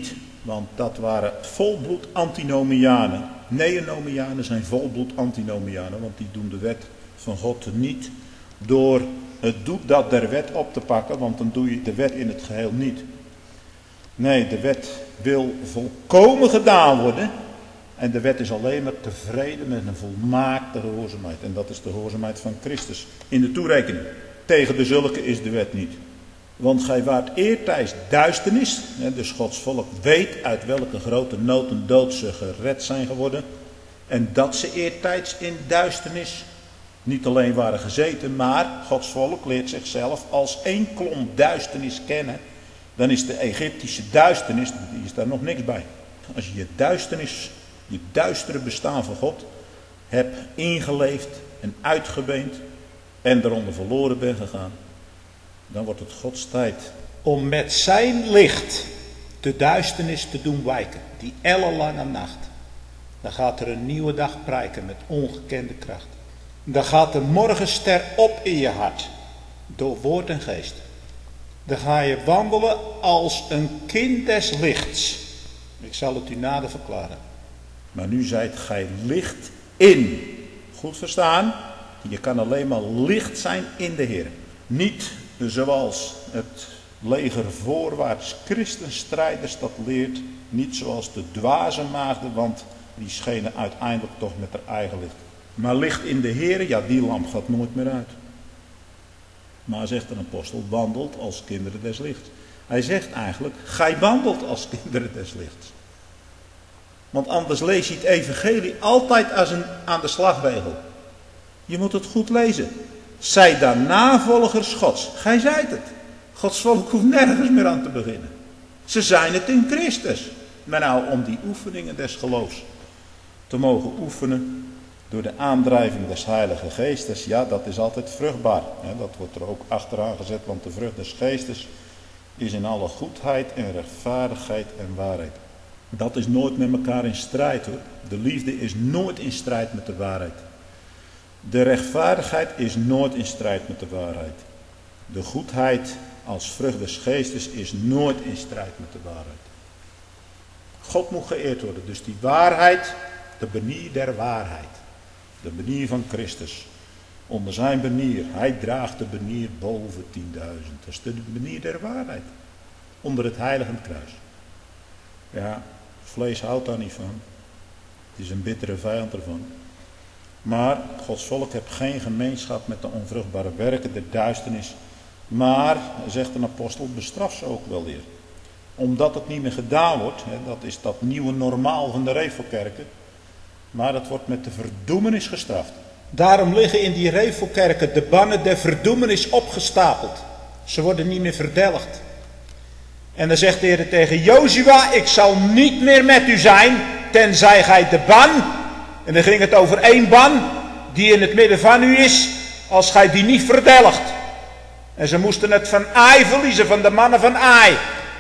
Want dat waren volbloed antinomianen. Neonomianen zijn volbloed antinomianen, want die doen de wet van God niet door het doet dat der wet op te pakken, want dan doe je de wet in het geheel niet. Nee, de wet wil volkomen gedaan worden en de wet is alleen maar tevreden met een volmaakte gehoorzaamheid. En dat is de gehoorzaamheid van Christus in de toerekening. Tegen de zulke is de wet niet. Want gij waart eertijds duisternis, dus Gods volk weet uit welke grote nood en dood ze gered zijn geworden. En dat ze eertijds in duisternis niet alleen waren gezeten, maar Gods volk leert zichzelf als één klomp duisternis kennen. Dan is de Egyptische duisternis, die is daar nog niks bij. Als je je duisternis, je duistere bestaan van God hebt ingeleefd en uitgebeend en eronder verloren bent gegaan, dan wordt het Gods tijd om met zijn licht de duisternis te doen wijken, die ellenlange nacht. Dan gaat er een nieuwe dag prijken met ongekende kracht. Dan gaat de morgenster op in je hart, door woord en geest. Dan ga je wandelen als een kind des lichts. Ik zal het u nader verklaren. Maar nu zijt gij licht in. Goed verstaan? Je kan alleen maar licht zijn in de Heer. Niet zoals het leger voorwaarts christenstrijders dat leert. Niet zoals de dwaze maagden, want die schenen uiteindelijk toch met haar eigen licht. Maar licht in de Heer, ja, die lamp gaat nooit meer uit. Maar zegt een apostel, wandelt als kinderen des lichts. Hij zegt eigenlijk, gij wandelt als kinderen des lichts. Want anders lees je het evangelie altijd als een aan de slagwegel. Je moet het goed lezen. Zij dan navolgers Gods. Gij zijt het. Gods volk hoeft nergens meer aan te beginnen. Ze zijn het in Christus. Maar nou, om die oefeningen des geloofs te mogen oefenen door de aandrijving des Heilige Geestes, ja, dat is altijd vruchtbaar. Ja, dat wordt er ook achteraan gezet, want de vrucht des Geestes is in alle goedheid en rechtvaardigheid en waarheid. Dat is nooit met elkaar in strijd, hoor. De liefde is nooit in strijd met de waarheid. De rechtvaardigheid is nooit in strijd met de waarheid. De goedheid als vrucht des Geestes is nooit in strijd met de waarheid. God moet geëerd worden. Dus die waarheid, de benier der waarheid. De benier van Christus. Onder zijn benier. Hij draagt de benier boven tienduizend. Dat is de benier der waarheid. Onder het heilige kruis. Ja, vlees houdt daar niet van. Het is een bittere vijand ervan. Maar Gods volk heeft geen gemeenschap met de onvruchtbare werken der duisternis. Maar, zegt een apostel, bestraf ze ook wel weer. Omdat het niet meer gedaan wordt, hè, dat is dat nieuwe normaal van de Revelkerken. Maar dat wordt met de verdoemenis gestraft. Daarom liggen in die Revelkerken de bannen der verdoemenis opgestapeld. Ze worden niet meer verdelgd. En dan zegt de Heer tegen Jozua, ik zal niet meer met u zijn, tenzij gij de ban, en dan ging het over één ban, die in het midden van u is, als gij die niet verdelgt. En ze moesten het van Ai verliezen, van de mannen van Ai.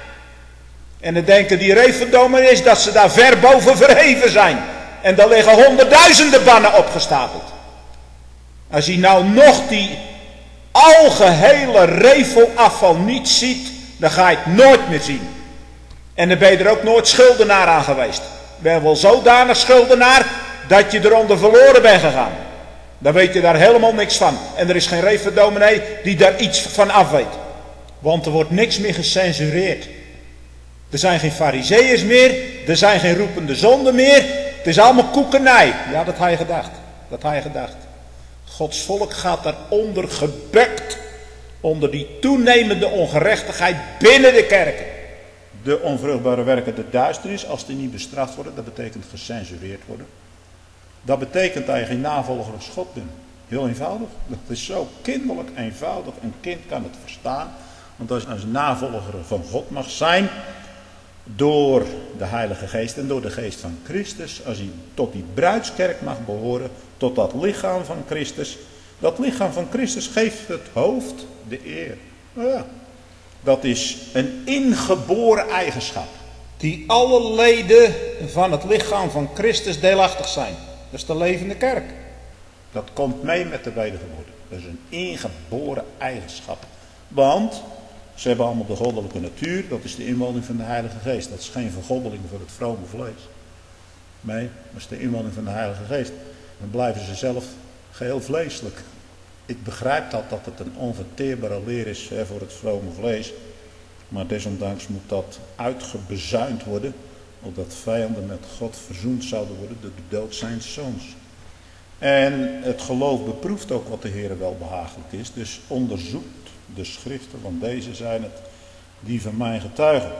En dan denken die Reveldomen dat ze daar ver boven verheven zijn. En daar liggen honderdduizenden bannen opgestapeld. Als je nou nog die algehele Revelafval niet ziet, dan ga je het nooit meer zien. En dan ben je er ook nooit schuldenaar aan geweest. Ben je wel zodanig schuldenaar dat je eronder verloren bent gegaan. Dan weet je daar helemaal niks van. En er is geen Reveldominee die daar iets van af weet. Want er wordt niks meer gecensureerd. Er zijn geen farizeeërs meer. Er zijn geen roepende zonden meer. Het is allemaal koekenij. Ja, dat had je gedacht. Dat had je gedacht. Gods volk gaat daaronder gebukt. Onder die toenemende ongerechtigheid binnen de kerken. De onvruchtbare werken der duisternis, als die niet bestraft worden, dat betekent gecensureerd worden. Dat betekent dat je geen navolger als God bent. Heel eenvoudig. Dat is zo kinderlijk eenvoudig. Een kind kan het verstaan. Want als je als navolger van God mag zijn, door de Heilige Geest en door de Geest van Christus, als hij tot die bruidskerk mag behoren, tot dat lichaam van Christus. Dat lichaam van Christus geeft het hoofd de eer. Ja, dat is een ingeboren eigenschap. Die alle leden van het lichaam van Christus deelachtig zijn. Dat is de levende kerk. Dat komt mee met de wedergeboorte. Dat is een ingeboren eigenschap. Want ze hebben allemaal de goddelijke natuur. Dat is de inwoning van de Heilige Geest. Dat is geen vergoddeling voor het vrome vlees. Nee, dat is de inwoning van de Heilige Geest. Dan blijven ze zelf geheel vleeselijk. Ik begrijp dat, dat het een onverteerbare leer is hè, voor het vrome vlees. Maar desondanks moet dat uitgebezuind worden, opdat vijanden met God verzoend zouden worden door de dood zijns zoons. En het geloof beproeft ook wat de Heer wel behagelijk is. Dus onderzoekt de schriften, want deze zijn het die van mij getuigen.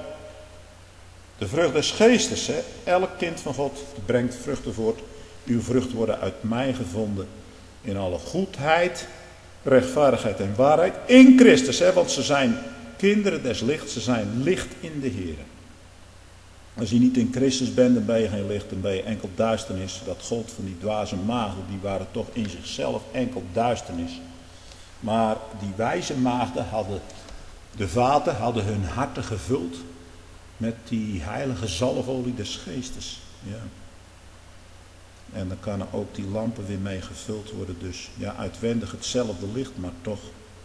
De vrucht des geestes, hè? Elk kind van God brengt vruchten voort. Uw vruchten worden uit mij gevonden in alle goedheid, rechtvaardigheid en waarheid in Christus. Hè? Want ze zijn kinderen des lichts, ze zijn licht in de Heer. Als je niet in Christus bent, dan ben je geen licht, dan ben je enkel duisternis. Dat gold van die dwaze maagden, die waren toch in zichzelf enkel duisternis. Maar die wijze maagden hadden, de vaten hadden hun harten gevuld met die heilige zalfolie des geestes. Ja. En dan kan er ook die lampen weer mee gevuld worden. Dus ja, uitwendig hetzelfde licht, maar toch,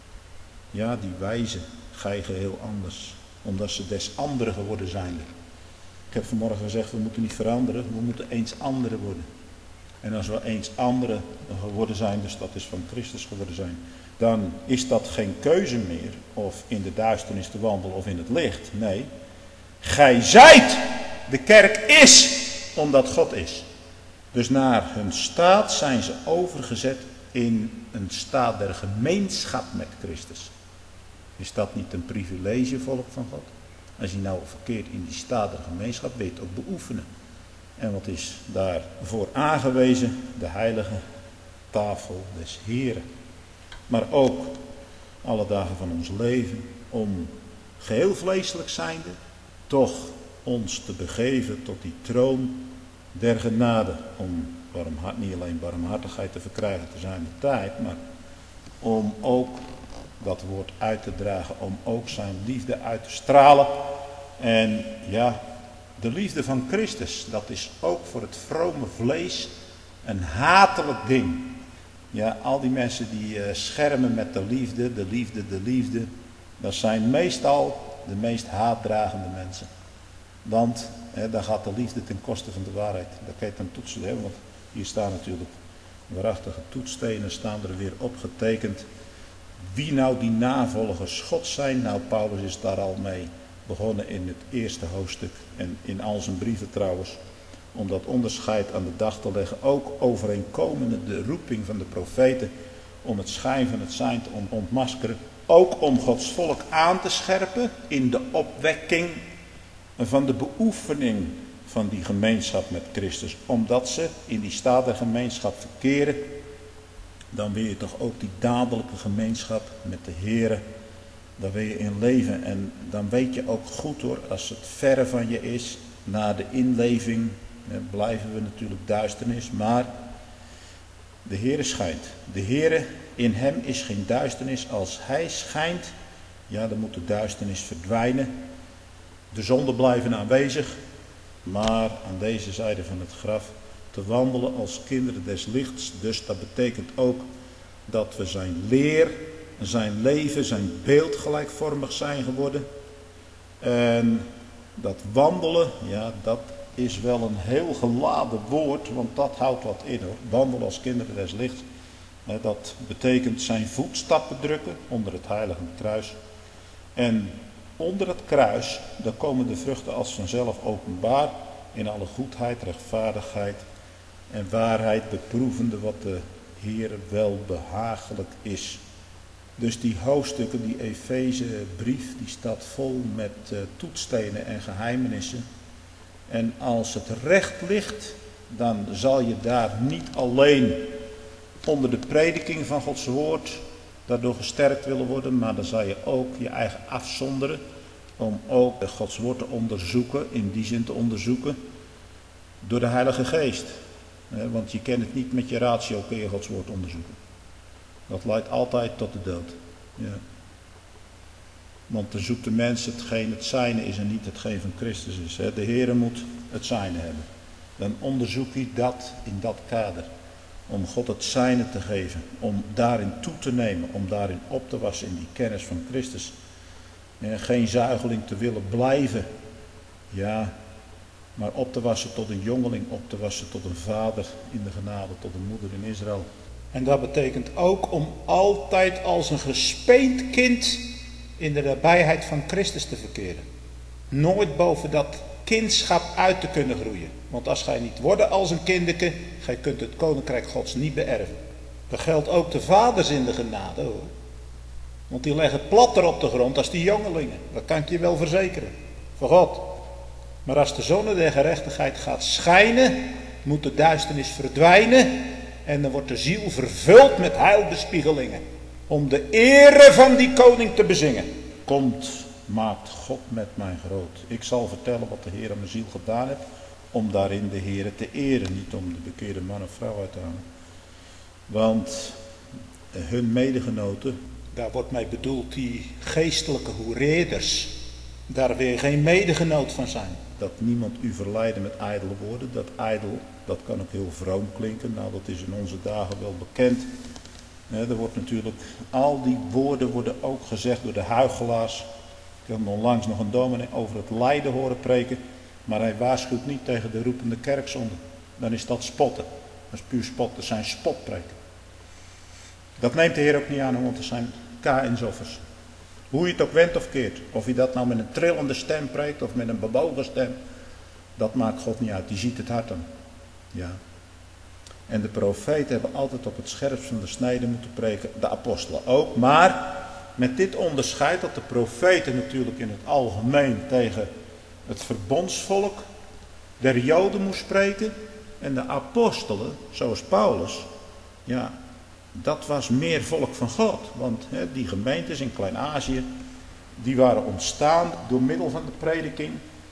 ja, die wijze geigen heel anders. Omdat ze des anderen geworden zijn. Ik heb vanmorgen gezegd, we moeten niet veranderen, we moeten eens anderen worden. En als we eens anderen geworden zijn, dus dat is van Christus geworden zijn, dan is dat geen keuze meer, of in de duisternis te wandelen of in het licht. Nee, gij zijt, de kerk is, omdat God is. Dus naar hun staat zijn ze overgezet in een staat der gemeenschap met Christus. Is dat niet een privilege, volk van God? Als je nou verkeert in die staat der gemeenschap, weet je het ook beoefenen. En wat is daarvoor aangewezen? De heilige tafel des Heren. Maar ook alle dagen van ons leven, om geheel vleeselijk zijnde, toch ons te begeven tot die troon der genade. Om barmhart, niet alleen barmhartigheid te verkrijgen te zijn de tijd, maar om ook dat woord uit te dragen, om ook zijn liefde uit te stralen. En ja, de liefde van Christus, dat is ook voor het vrome vlees een hatelijk ding. Ja, al die mensen die uh, schermen met de liefde, de liefde, de liefde, dat zijn meestal de meest haatdragende mensen. Want hè, dan gaat de liefde ten koste van de waarheid. Dat kan je dan toetsen hebben, want hier staan natuurlijk waarachtige toetsstenen, staan er weer opgetekend. Wie nou die navolgers Gods zijn? Nou, Paulus is daar al mee begonnen in het eerste hoofdstuk en in al zijn brieven trouwens. Om dat onderscheid aan de dag te leggen. Ook overeenkomende de roeping van de profeten. Om het schijn van het zijn te ontmaskeren. Ook om Gods volk aan te scherpen in de opwekking van de beoefening van die gemeenschap met Christus. Omdat ze in die staat der gemeenschap verkeren. Dan wil je toch ook die dadelijke gemeenschap met de Heere. Daar wil je in leven. En dan weet je ook goed hoor, als het verre van je is, na de inleving, blijven we natuurlijk duisternis. Maar de Heere schijnt. De Heere, in hem is geen duisternis. Als hij schijnt, ja, dan moet de duisternis verdwijnen. De zonden blijven aanwezig. Maar aan deze zijde van het graf te wandelen als kinderen des lichts. Dus dat betekent ook dat we zijn leer, zijn leven, zijn beeld gelijkvormig zijn geworden. En dat wandelen, ja, dat is wel een heel geladen woord, want dat houdt wat in hoor. Wandelen als kinderen des lichts. Dat betekent zijn voetstappen drukken onder het heilige kruis. En onder het kruis, daar komen de vruchten als vanzelf openbaar in alle goedheid, rechtvaardigheid en waarheid, beproevende wat de Heer wel behagelijk is. Dus die hoofdstukken, die Efezebrief, die staat vol met uh, toetsstenen en geheimenissen. En als het recht ligt, dan zal je daar niet alleen onder de prediking van Gods woord daardoor gesterkt willen worden, maar dan zal je ook je eigen afzonderen om ook Gods woord te onderzoeken, in die zin te onderzoeken, door de Heilige Geest. Want je kent het niet met je ratio, kun je Gods woord onderzoeken. Dat leidt altijd tot de dood. Ja. Want dan zoekt de mens hetgeen het zijne is en niet hetgeen van Christus is. De Heere moet het zijne hebben. Dan onderzoek je dat in dat kader. Om God het zijne te geven. Om daarin toe te nemen. Om daarin op te wassen in die kennis van Christus. En geen zuigeling te willen blijven. Ja, maar op te wassen tot een jongeling, op te wassen tot een vader in de genade, tot een moeder in Israël. En dat betekent ook om altijd als een gespeend kind in de nabijheid van Christus te verkeren. Nooit boven dat kindschap uit te kunnen groeien. Want als gij niet worden als een kindeke, gij kunt het koninkrijk Gods niet beërven. Dat geldt ook de vaders in de genade hoor. Want die leggen platter op de grond als die jongelingen. Dat kan ik je wel verzekeren. Voor God. Maar als de zon der gerechtigheid gaat schijnen, moet de duisternis verdwijnen. En dan wordt de ziel vervuld met heilbespiegelingen. Om de ere van die koning te bezingen. Komt, maakt God met mij groot. Ik zal vertellen wat de Heer aan mijn ziel gedaan heeft. Om daarin de Heer te eren. Niet om de bekeerde man of vrouw uit te halen. Want hun medegenoten. Daar wordt mij bedoeld die geestelijke hoereerders. Daar weer geen medegenoot van zijn. Dat niemand u verleiden met ijdele woorden. Dat ijdel, dat kan ook heel vroom klinken. Nou, dat is in onze dagen wel bekend. Er wordt natuurlijk, al die woorden worden ook gezegd door de huichelaars. Ik heb onlangs nog een dominee over het lijden horen preken. Maar hij waarschuwt niet tegen de roepende kerkzonde. Dan is dat spotten. Dat is puur spot. Dat zijn spotpreken. Dat neemt de Heer ook niet aan, want er zijn K-inzoffers. Hoe je het ook wendt of keert. Of je dat nou met een trillende stem preekt of met een bewogen stem. Dat maakt God niet uit. Die ziet het hart aan. Ja. En de profeten hebben altijd op het scherpst van de snede moeten preken. De apostelen ook. Maar met dit onderscheid dat de profeten natuurlijk in het algemeen tegen het verbondsvolk der Joden moest spreken. En de apostelen, zoals Paulus, ja, dat was meer volk van God. Want hè, die gemeentes in Klein-Azië, die waren ontstaan door middel van de prediking.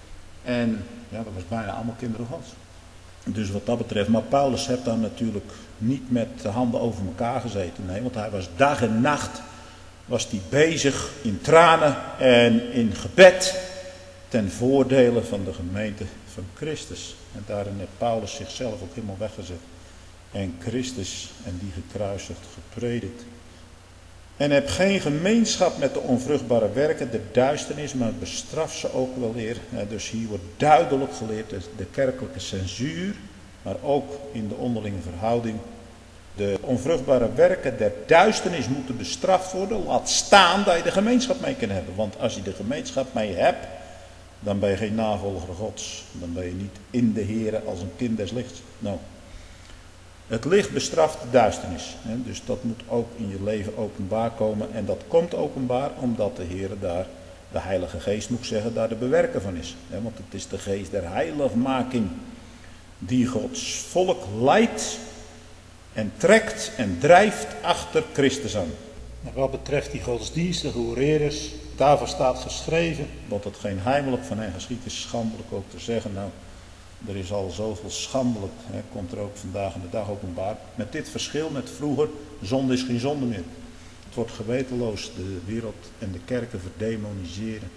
En ja, dat was bijna allemaal kinderen Gods. Dus wat dat betreft, maar Paulus heeft dan natuurlijk niet met de handen over elkaar gezeten. Nee, want hij was dag en nacht was hij bezig in tranen en in gebed ten voordele van de gemeente van Christus. En daarin heeft Paulus zichzelf ook helemaal weggezet. En Christus en die gekruisigd gepredikt. En heb geen gemeenschap met de onvruchtbare werken, de duisternis, maar bestraf ze ook wel weer. Dus hier wordt duidelijk geleerd de kerkelijke censuur, maar ook in de onderlinge verhouding. De onvruchtbare werken der duisternis moeten bestraft worden. Laat staan dat je de gemeenschap mee kan hebben. Want als je de gemeenschap mee hebt, dan ben je geen navolger Gods. Dan ben je niet in de Here als een kind des lichts. Nou. Het licht bestraft de duisternis. Hè? Dus dat moet ook in je leven openbaar komen. En dat komt openbaar omdat de Heer daar, de Heilige Geest moet ik zeggen, daar de bewerker van is. Hè? Want het is de geest der heiligmaking die Gods volk leidt en trekt en drijft achter Christus aan. En wat betreft die godsdienstige hoereerders, daarvoor staat geschreven. Want het geen heimelijk van hen geschiet is schandelijk ook te zeggen. Nou, er is al zoveel schandelijk, hè, komt er ook vandaag in de dag openbaar. Met dit verschil met vroeger, zonde is geen zonde meer. Het wordt gewetenloos de wereld en de kerken verdemoniseren.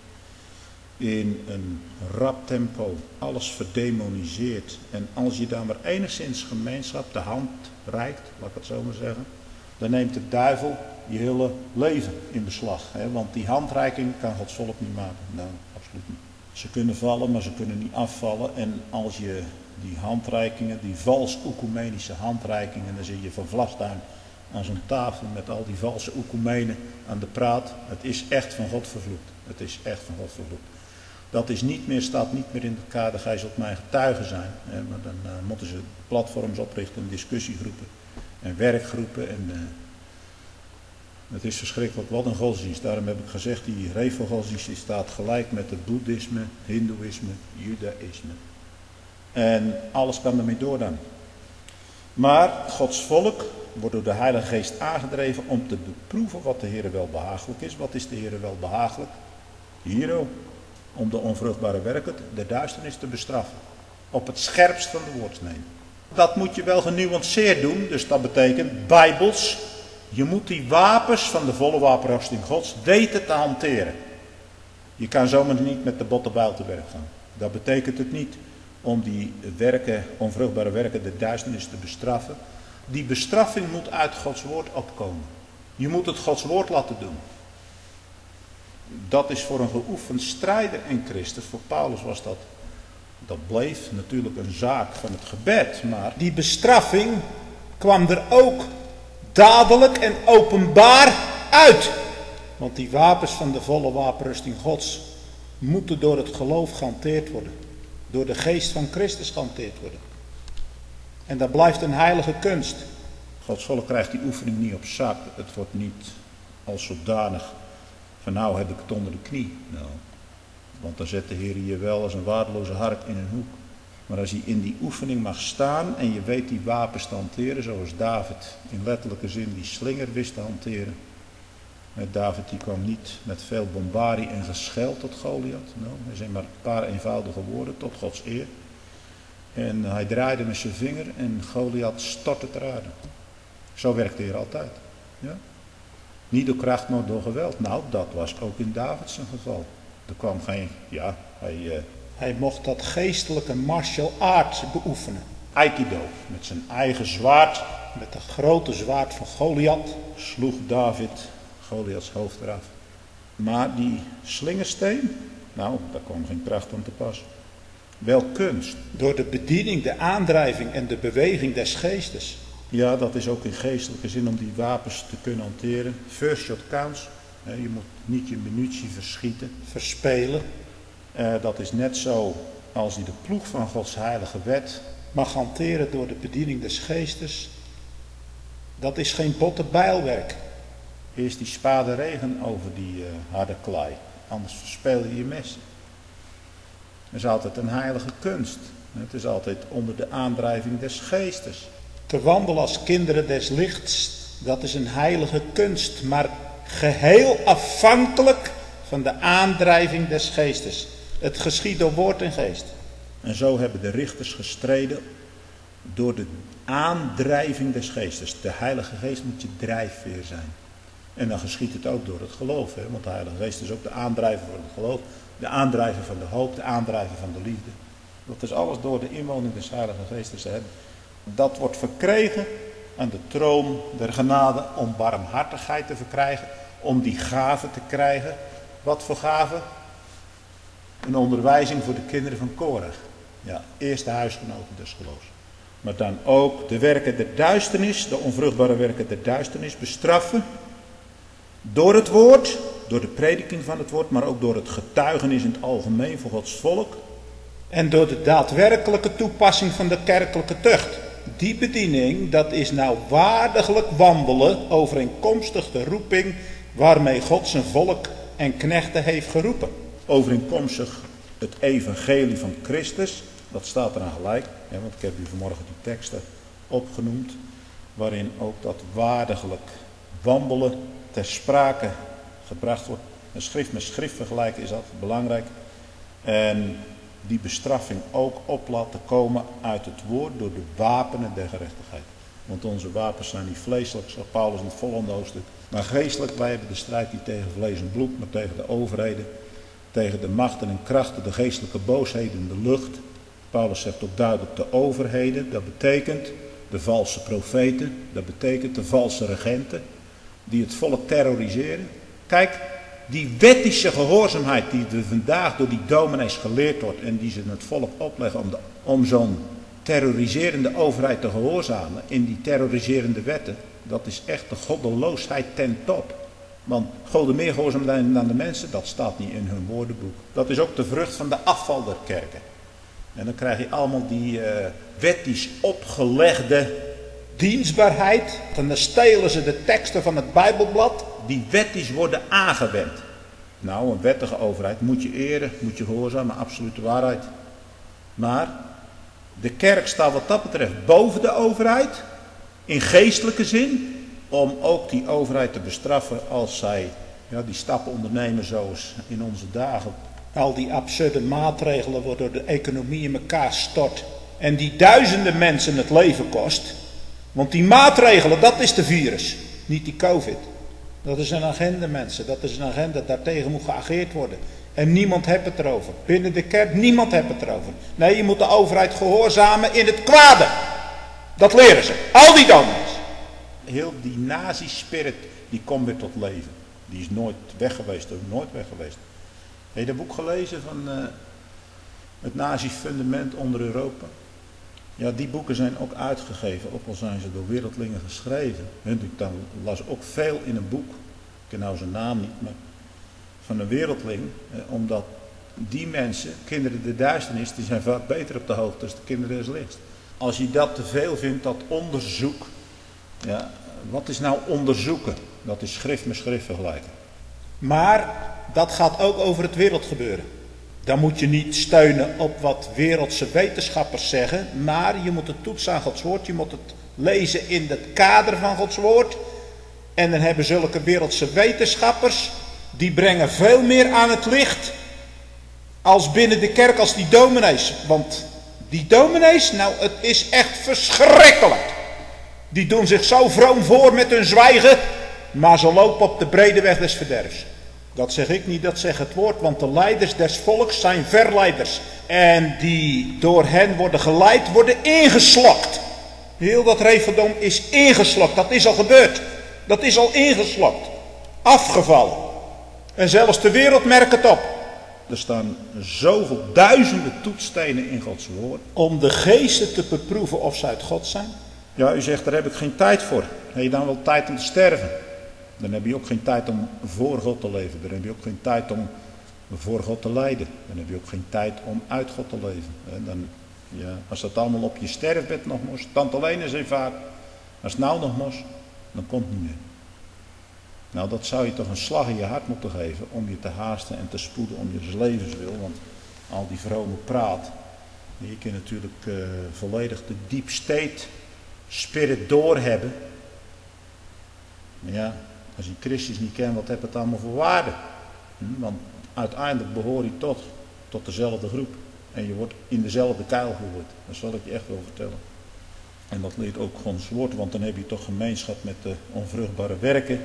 In een rap tempo, alles verdemoniseerd. En als je daar maar enigszins gemeenschap de hand reikt, laat ik het zo maar zeggen, dan neemt de duivel je hele leven in beslag. Hè? Want die handreiking kan Gods volk niet maken. Nou, absoluut niet. Ze kunnen vallen, maar ze kunnen niet afvallen. En als je die handreikingen, die vals oecumenische handreikingen, dan zit je van Vlastuin aan zo'n tafel met al die valse oecumenen aan de praat. Het is echt van God vervloekt. Het is echt van God vervloekt. Dat is niet meer, staat niet meer in het kader, gij zult mijn getuige zijn. Hè? Maar dan uh, moeten ze platforms oprichten, discussiegroepen en werkgroepen. En, uh, het is verschrikkelijk, wat een godsdienst. Daarom heb ik gezegd, die revelgodsdienst die staat gelijk met het boeddhisme, hindoeïsme, judaïsme. En alles kan ermee doorgaan. Maar Gods volk wordt door de Heilige Geest aangedreven om te beproeven wat de Heere wel behagelijk is. Wat is de Heere wel behagelijk? Hier ook. Om de onvruchtbare werken, de duisternis te bestraffen. Op het scherpst van de woordsnede. Dat moet je wel genuanceerd doen, dus dat betekent bijbels. Je moet die wapens van de volle wapenrusting Gods weten te hanteren. Je kan zomaar niet met de botte bijl te werk gaan. Dat betekent het niet om die werken, onvruchtbare werken, de duisternis te bestraffen. Die bestraffing moet uit Gods woord opkomen. Je moet het Gods woord laten doen. Dat is voor een geoefend strijder in Christus. Voor Paulus was dat, dat bleef natuurlijk een zaak van het gebed. Maar die bestraffing kwam er ook dadelijk en openbaar uit. Want die wapens van de volle wapenrusting Gods moeten door het geloof gehanteerd worden. Door de geest van Christus gehanteerd worden. En dat blijft een heilige kunst. Gods volk krijgt die oefening niet op zak. Het wordt niet als zodanig van nou heb ik het onder de knie. Nou, want dan zet de Heer je wel als een waardeloze hark in een hoek. Maar als je in die oefening mag staan en je weet die wapens te hanteren, zoals David in letterlijke zin die slinger wist te hanteren. David die kwam niet met veel bombarie en gescheld tot Goliath. Nou, er zijn maar een paar eenvoudige woorden tot Gods eer. En hij draaide met zijn vinger en Goliath stortte ter aarde. Zo werkt de Heer altijd. Ja? Niet door kracht, maar door geweld. Nou, dat was ook in David zijn geval. Er kwam geen, ja, hij... Uh, hij mocht dat geestelijke martial arts beoefenen. Aikido, met zijn eigen zwaard. Met het grote zwaard van Goliath sloeg David Goliaths hoofd eraf. Maar die slingersteen, nou, daar kwam geen kracht aan te pas. Wel kunst. Door de bediening, de aandrijving en de beweging des geestes. Ja, dat is ook in geestelijke zin om die wapens te kunnen hanteren. First shot counts. Je moet niet je munitie verschieten. Verspelen. Uh, dat is net zo als je de ploeg van Gods heilige wet mag hanteren door de bediening des geestes. Dat is geen botte bijlwerk. Eerst die spade regen over die uh, harde klei. Anders verspeel je je mes. Het is altijd een heilige kunst. Het is altijd onder de aandrijving des geestes. Te wandelen als kinderen des lichts, dat is een heilige kunst, maar geheel afhankelijk van de aandrijving des geestes. Het geschiedt door woord en geest. En zo hebben de richters gestreden door de aandrijving des geestes. De Heilige Geest moet je drijfveer zijn. En dan geschiet het ook door het geloof. Hè? Want de Heilige Geest is ook de aandrijver van het geloof. De aandrijver van de hoop. De aandrijver van de liefde. Dat is alles door de inwoning des Heilige Geestes te hebben. Dat wordt verkregen aan de troon der genade om barmhartigheid te verkrijgen. Om die gave te krijgen. Wat voor gave? Een onderwijzing voor de kinderen van Korach. Ja, eerst de huisgenoten des geloofs. Maar dan ook de werken der duisternis, de onvruchtbare werken der duisternis bestraffen. Door het woord, door de prediking van het woord, maar ook door het getuigenis in het algemeen voor Gods volk. En door de daadwerkelijke toepassing van de kerkelijke tucht. Die bediening, dat is nou waardiglijk wandelen overeenkomstig de roeping waarmee God zijn volk en knechten heeft geroepen. Overeenkomstig het evangelie van Christus, dat staat eraan gelijk, hè, want ik heb u vanmorgen die teksten opgenoemd, waarin ook dat waardiglijk wandelen ter sprake gebracht wordt. Een schrift met schrift vergelijken is altijd belangrijk. En die bestraffing ook op laten komen uit het woord door de wapenen der gerechtigheid. Want onze wapens zijn niet vleeselijk, zoals Paulus in het volgende hoofdstuk, maar geestelijk. Wij hebben de strijd niet tegen vlees en bloed, maar tegen de overheden, tegen de machten en krachten, de geestelijke boosheden in de lucht. Paulus zegt ook duidelijk de overheden, dat betekent de valse profeten, dat betekent de valse regenten, die het volk terroriseren. Kijk, die wettische gehoorzaamheid die we vandaag door die dominees geleerd wordt en die ze het volk opleggen om, de, om zo'n terroriserende overheid te gehoorzamen in die terroriserende wetten, dat is echt de goddeloosheid ten top. Want God meer gehoorzaam zijn dan de mensen, dat staat niet in hun woordenboek. Dat is ook de vrucht van de afval der kerken. En dan krijg je allemaal die uh, wettisch opgelegde dienstbaarheid. En dan stelen ze de teksten van het Bijbelblad. Die wettisch worden aangewend. Nou, een wettige overheid moet je eren, moet je gehoorzamen, absolute waarheid. Maar de kerk staat wat dat betreft boven de overheid, in geestelijke zin, om ook die overheid te bestraffen als zij ja, die stappen ondernemen zoals in onze dagen. Al die absurde maatregelen waardoor de economie in elkaar stort en die duizenden mensen het leven kost. Want die maatregelen, dat is de virus, niet die COVID. Dat is een agenda, mensen. Dat is een agenda, daartegen moet geageerd worden. En niemand heeft het erover. Binnen de kerk, niemand heeft het erover. Nee, je moet de overheid gehoorzamen in het kwade. Dat leren ze. Al die dominees. Heel die nazi-spirit, die komt weer tot leven. Die is nooit weg geweest, ook nooit weg geweest. Heb je dat boek gelezen van uh, het nazi-fundament onder Europa? Ja, die boeken zijn ook uitgegeven, ook al zijn ze door wereldlingen geschreven. En ik dan las ook veel in een boek, ik ken nou zijn naam niet, maar van een wereldling, eh, omdat die mensen, kinderen der duisternis, die zijn vaak beter op de hoogte dan de kinderen des lichts. Als je dat te veel vindt, dat onderzoek, ja, wat is nou onderzoeken? Dat is schrift met schrift vergelijken. Maar dat gaat ook over het wereldgebeuren. Dan moet je niet steunen op wat wereldse wetenschappers zeggen, maar je moet het toetsen aan Gods woord, je moet het lezen in het kader van Gods woord. En dan hebben zulke wereldse wetenschappers, die brengen veel meer aan het licht als binnen de kerk als die dominees. Want die dominees, nou het is echt verschrikkelijk. Die doen zich zo vroom voor met hun zwijgen, maar ze lopen op de brede weg des verderfs. Dat zeg ik niet, dat zegt het woord, want de leiders des volks zijn verleiders. En die door hen worden geleid, worden ingeslokt. Heel dat regeldom is ingeslokt, dat is al gebeurd. Dat is al ingeslokt, afgevallen. En zelfs de wereld merkt het op. Er staan zoveel duizenden toetsstenen in Gods woord. Om de geesten te beproeven of ze uit God zijn. Ja, u zegt, daar heb ik geen tijd voor. Heb je dan wel tijd om te sterven? Dan heb je ook geen tijd om voor God te leven. Dan heb je ook geen tijd om voor God te lijden. Dan heb je ook geen tijd om uit God te leven. Dan, ja, als dat allemaal op je sterfbed nog moest. Tante Lene zei vaak, als het nou nog moest, dan komt het niet meer. Nou, dat zou je toch een slag in je hart moeten geven om je te haasten en te spoeden om je levenswil. Want al die vrome praat, je kunt natuurlijk uh, volledig de deep state spirit doorhebben. Maar ja, als je Christus niet kent, wat heeft het allemaal voor waarde? Hm? Want uiteindelijk behoor je tot, tot dezelfde groep. En je wordt in dezelfde kuil gehoord. Dat zal ik je echt wel vertellen. En dat leert ook Gods woord, want dan heb je toch gemeenschap met de onvruchtbare werken.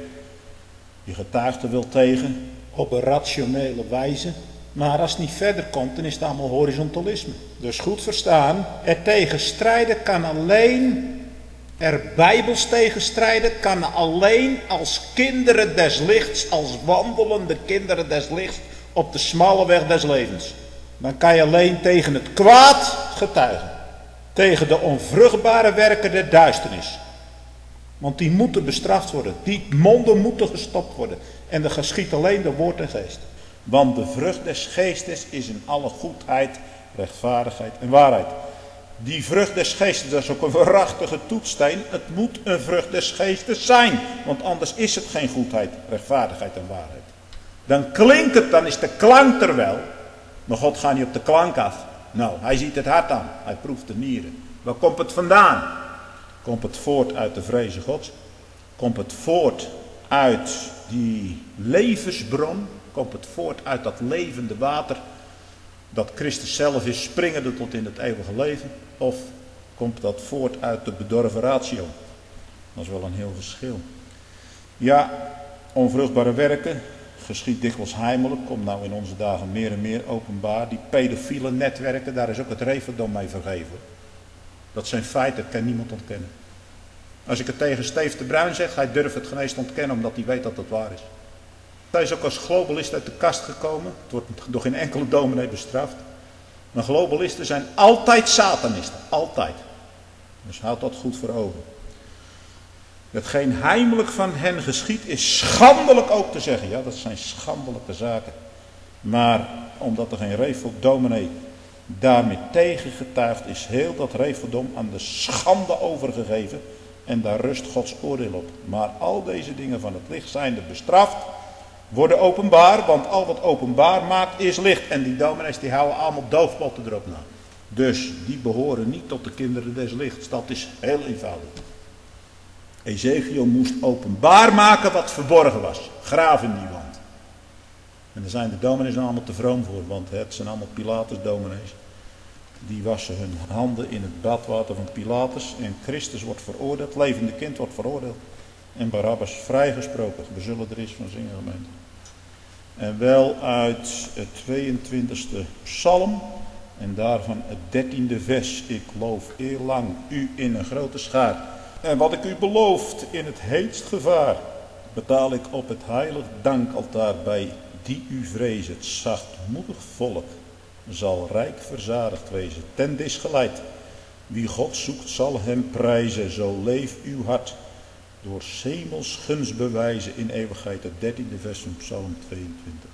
Je getuigt er wel tegen. Op een rationele wijze. Maar als het niet verder komt, dan is het allemaal horizontalisme. Dus goed verstaan, er tegen strijden kan alleen, er bijbels tegen strijden kan alleen als kinderen des lichts, als wandelende kinderen des lichts op de smalle weg des levens. Dan kan je alleen tegen het kwaad getuigen. Tegen de onvruchtbare werken der duisternis. Want die moeten bestraft worden. Die monden moeten gestopt worden. En dat geschiet alleen door woord en geest. Want de vrucht des geestes is in alle goedheid, rechtvaardigheid en waarheid. Die vrucht des geestes, dat is ook een waarachtige toetssteen. Het moet een vrucht des geestes zijn. Want anders is het geen goedheid, rechtvaardigheid en waarheid. Dan klinkt het, dan is de klank er wel. Maar God gaat niet op de klank af. Nou, hij ziet het hart aan. Hij proeft de nieren. Waar komt het vandaan? Komt het voort uit de vreze Gods? Komt het voort uit die levensbron? Komt het voort uit dat levende water dat Christus zelf is, springende tot in het eeuwige leven? Of komt dat voort uit de bedorven ratio? Dat is wel een heel verschil. Ja, onvruchtbare werken geschiedt dikwijls heimelijk. Komt nou in onze dagen meer en meer openbaar. Die pedofiele netwerken, daar is ook het referendum mee vergeven. Dat zijn feiten, dat kan niemand ontkennen. Als ik het tegen Steve de Bruin zeg, hij durft het geen eens te ontkennen omdat hij weet dat het waar is. Hij is ook als globalist uit de kast gekomen. Het wordt door geen enkele dominee bestraft. Maar globalisten zijn altijd satanisten. Altijd. Dus houd dat goed voor ogen. Hetgeen heimelijk van hen geschiedt is schandelijk ook te zeggen. Ja, dat zijn schandelijke zaken. Maar omdat er geen revel dominee daarmee tegen getuigd, is heel dat reveldom aan de schande overgegeven. En daar rust Gods oordeel op. Maar al deze dingen van het licht zijnde bestraft, worden openbaar, want al wat openbaar maakt is licht. En die dominees die houden allemaal doofpotten erop na. Dus die behoren niet tot de kinderen des lichts. Dat is heel eenvoudig. Ezekiel moest openbaar maken wat verborgen was. Graaf in die wand. En daar zijn de dominees nou allemaal te vroom voor, want het zijn allemaal Pilatus dominees. Die wassen hun handen in het badwater van Pilatus. En Christus wordt veroordeeld, het levende kind wordt veroordeeld. En Barabbas vrijgesproken. We zullen er eens van zingen, gemeente. En wel uit het tweeëntwintigste psalm. En daarvan het dertiende vers. Ik loof eerlang u in een grote schaar. En wat ik u belooft in het heetst gevaar. betaal ik op het heilig dankaltaar bij die u vreest. Het zachtmoedig volk zal rijk verzadigd wezen. Ten dis geleid, wie God zoekt zal hem prijzen. Zo leef uw hart door 's hemels gunst bewijzen in eeuwigheid. Het dertiende vers van Psalm tweeëntwintig.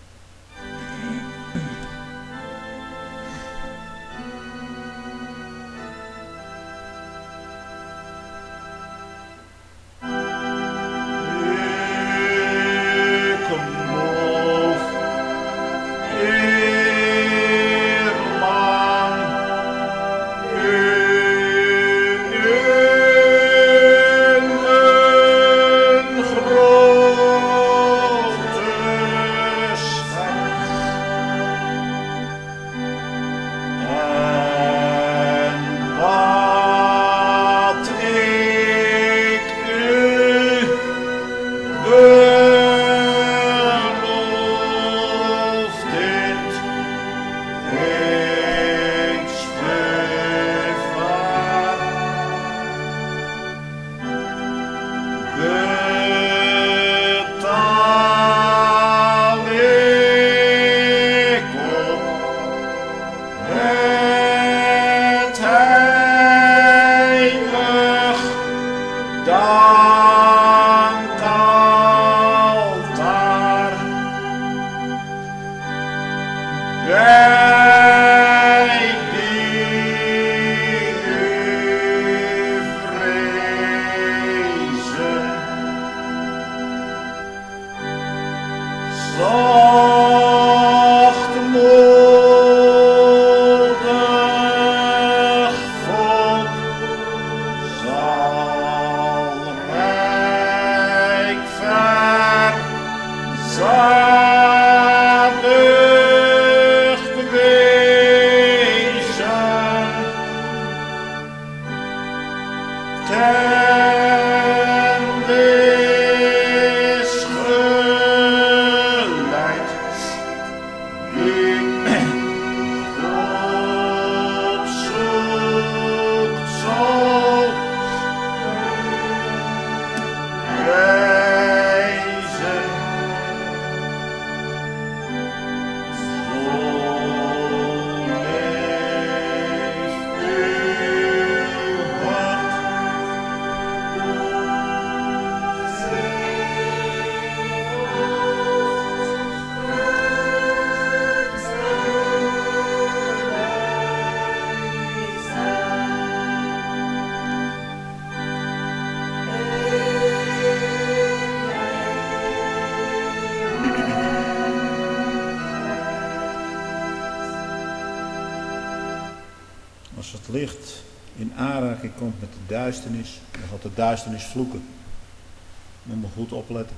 Als het licht in aanraking komt met de duisternis, dan gaat de duisternis vloeken. Moet maar goed opletten.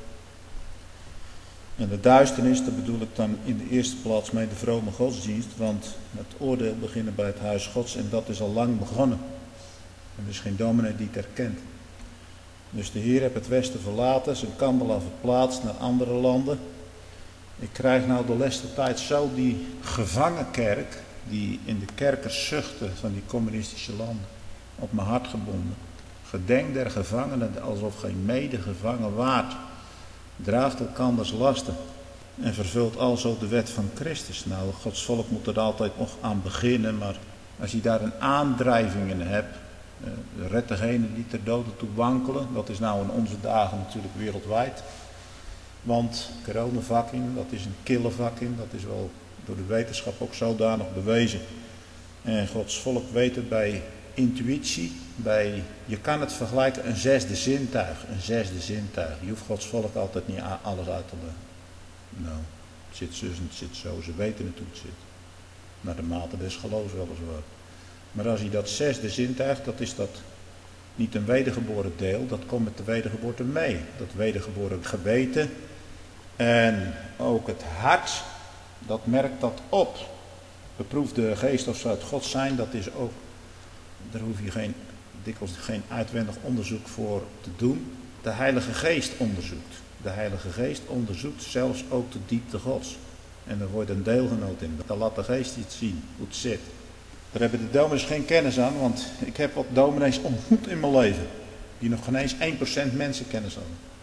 En de duisternis, dat bedoel ik dan in de eerste plaats mee de vrome godsdienst, want het oordeel begint bij het huis Gods en dat is al lang begonnen. En er is geen dominee die het erkent. Dus de Heer heeft het Westen verlaten, zijn kandelaar verplaatst naar andere landen. Ik krijg nou de laatste tijd zo die gevangenkerk, die in de kerkers zuchten van die communistische landen, op mijn hart gebonden. Gedenk der gevangenen alsof geen medegevangen waart. Draaft elkanders lasten en vervult alzo de wet van Christus. Nou, Gods volk moet er altijd nog aan beginnen, maar als je daar een aandrijving in hebt, uh, red degene die ter dode toe wankelen. Dat is nou in onze dagen natuurlijk wereldwijd. Want coronavakking, dat is een kille vakking, dat is wel door de wetenschap ook zodanig bewezen. En Gods volk weet het bij intuïtie, bij, je kan het vergelijken een zesde zintuig, een zesde zintuig. Je hoeft Gods volk altijd niet alles uit te leggen. Nou, het zit zus en het zit zo, ze weten het hoe het zit. Naar de mate des geloofs weliswaar. Maar als je dat zesde zintuig, dat is dat niet een wedergeboren deel, dat komt met de wedergeboorte mee. Dat wedergeboren geweten en ook het hart, dat merkt dat op. Beproef de geest of ze uit God zijn, dat is ook, daar hoef je geen, dikwijls geen uitwendig onderzoek voor te doen. De Heilige Geest onderzoekt. De Heilige Geest onderzoekt zelfs ook de diepte Gods. En er wordt een deelgenoot in. Dan laat de Geest iets zien, hoe het zit. Daar hebben de dominees geen kennis aan, want ik heb wat dominees ontmoet in mijn leven. Die nog geen eens één procent mensenkennis hadden.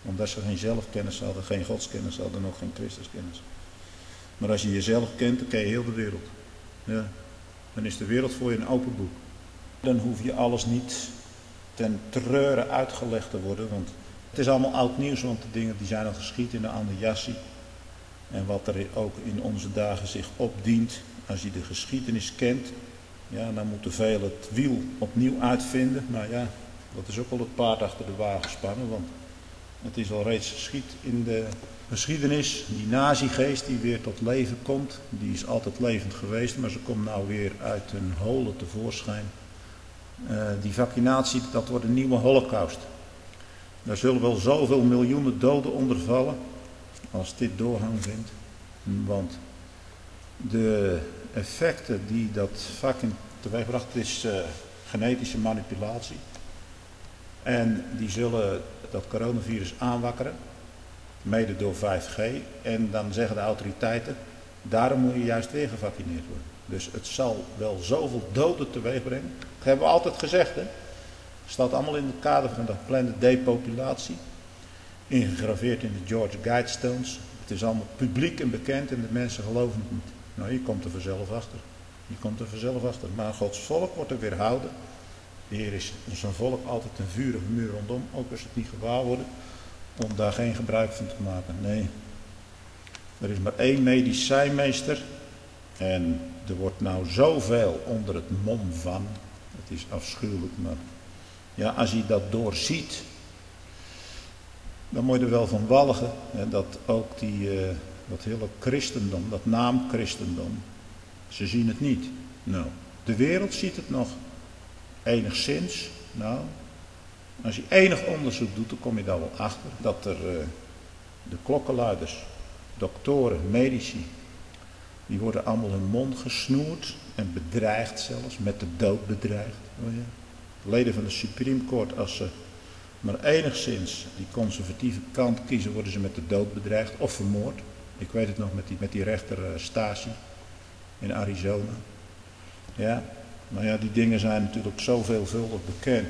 Omdat ze geen zelfkennis hadden, geen godskennis hadden, nog geen Christuskennis. Maar als je jezelf kent, dan ken je heel de wereld. Ja. Dan is de wereld voor je een open boek. Dan hoef je alles niet ten treuren uitgelegd te worden. Want het is allemaal oud nieuws, want de dingen die zijn al geschied in de andere jassie. En wat er ook in onze dagen zich opdient, als je de geschiedenis kent, ja, dan moeten velen het wiel opnieuw uitvinden. Maar ja, dat is ook wel het paard achter de wagen spannen, want het is al reeds geschied in de geschiedenis. Die nazi-geest die weer tot leven komt, die is altijd levend geweest, maar ze komt nou weer uit een holen tevoorschijn. Uh, die vaccinatie, dat wordt een nieuwe holocaust. Daar zullen wel zoveel miljoenen doden onder vallen, als dit doorgang vindt. Want de effecten die dat vaccin teweegbracht, is uh, genetische manipulatie. En die zullen dat coronavirus aanwakkeren, mede door vijf G. En dan zeggen de autoriteiten, daarom moet je juist weer gevaccineerd worden. Dus het zal wel zoveel doden teweeg brengen. Dat hebben we altijd gezegd, hè. Het staat allemaal in het kader van de geplande depopulatie. Ingegraveerd in de George Guidestones. Het is allemaal publiek en bekend en de mensen geloven het niet. Nou, je komt er vanzelf achter. Je komt er vanzelf achter. Maar Gods volk wordt er weerhouden. De Heer is zijn volk altijd een vurige muur rondom, ook als ze het niet gewaar worden, om daar geen gebruik van te maken. Nee, er is maar één medicijnmeester en er wordt nou zoveel onder het mom van. Het is afschuwelijk, maar ja, als je dat doorziet, dan moet je er wel van walgen. Hè, dat ook die, uh, dat hele christendom, dat naam christendom, ze zien het niet. Nou, de wereld ziet het nog. Enigszins, nou, als je enig onderzoek doet, dan kom je daar wel achter dat er uh, de klokkenluiders, doktoren, medici, die worden allemaal hun mond gesnoerd en bedreigd zelfs, met de dood bedreigd. Oh ja. Leden van de Supreme Court, als ze maar enigszins die conservatieve kant kiezen, worden ze met de dood bedreigd of vermoord. Ik weet het nog met die, met die rechter uh, Stasi in Arizona. Ja. Nou ja, die dingen zijn natuurlijk zo veelvuldig bekend.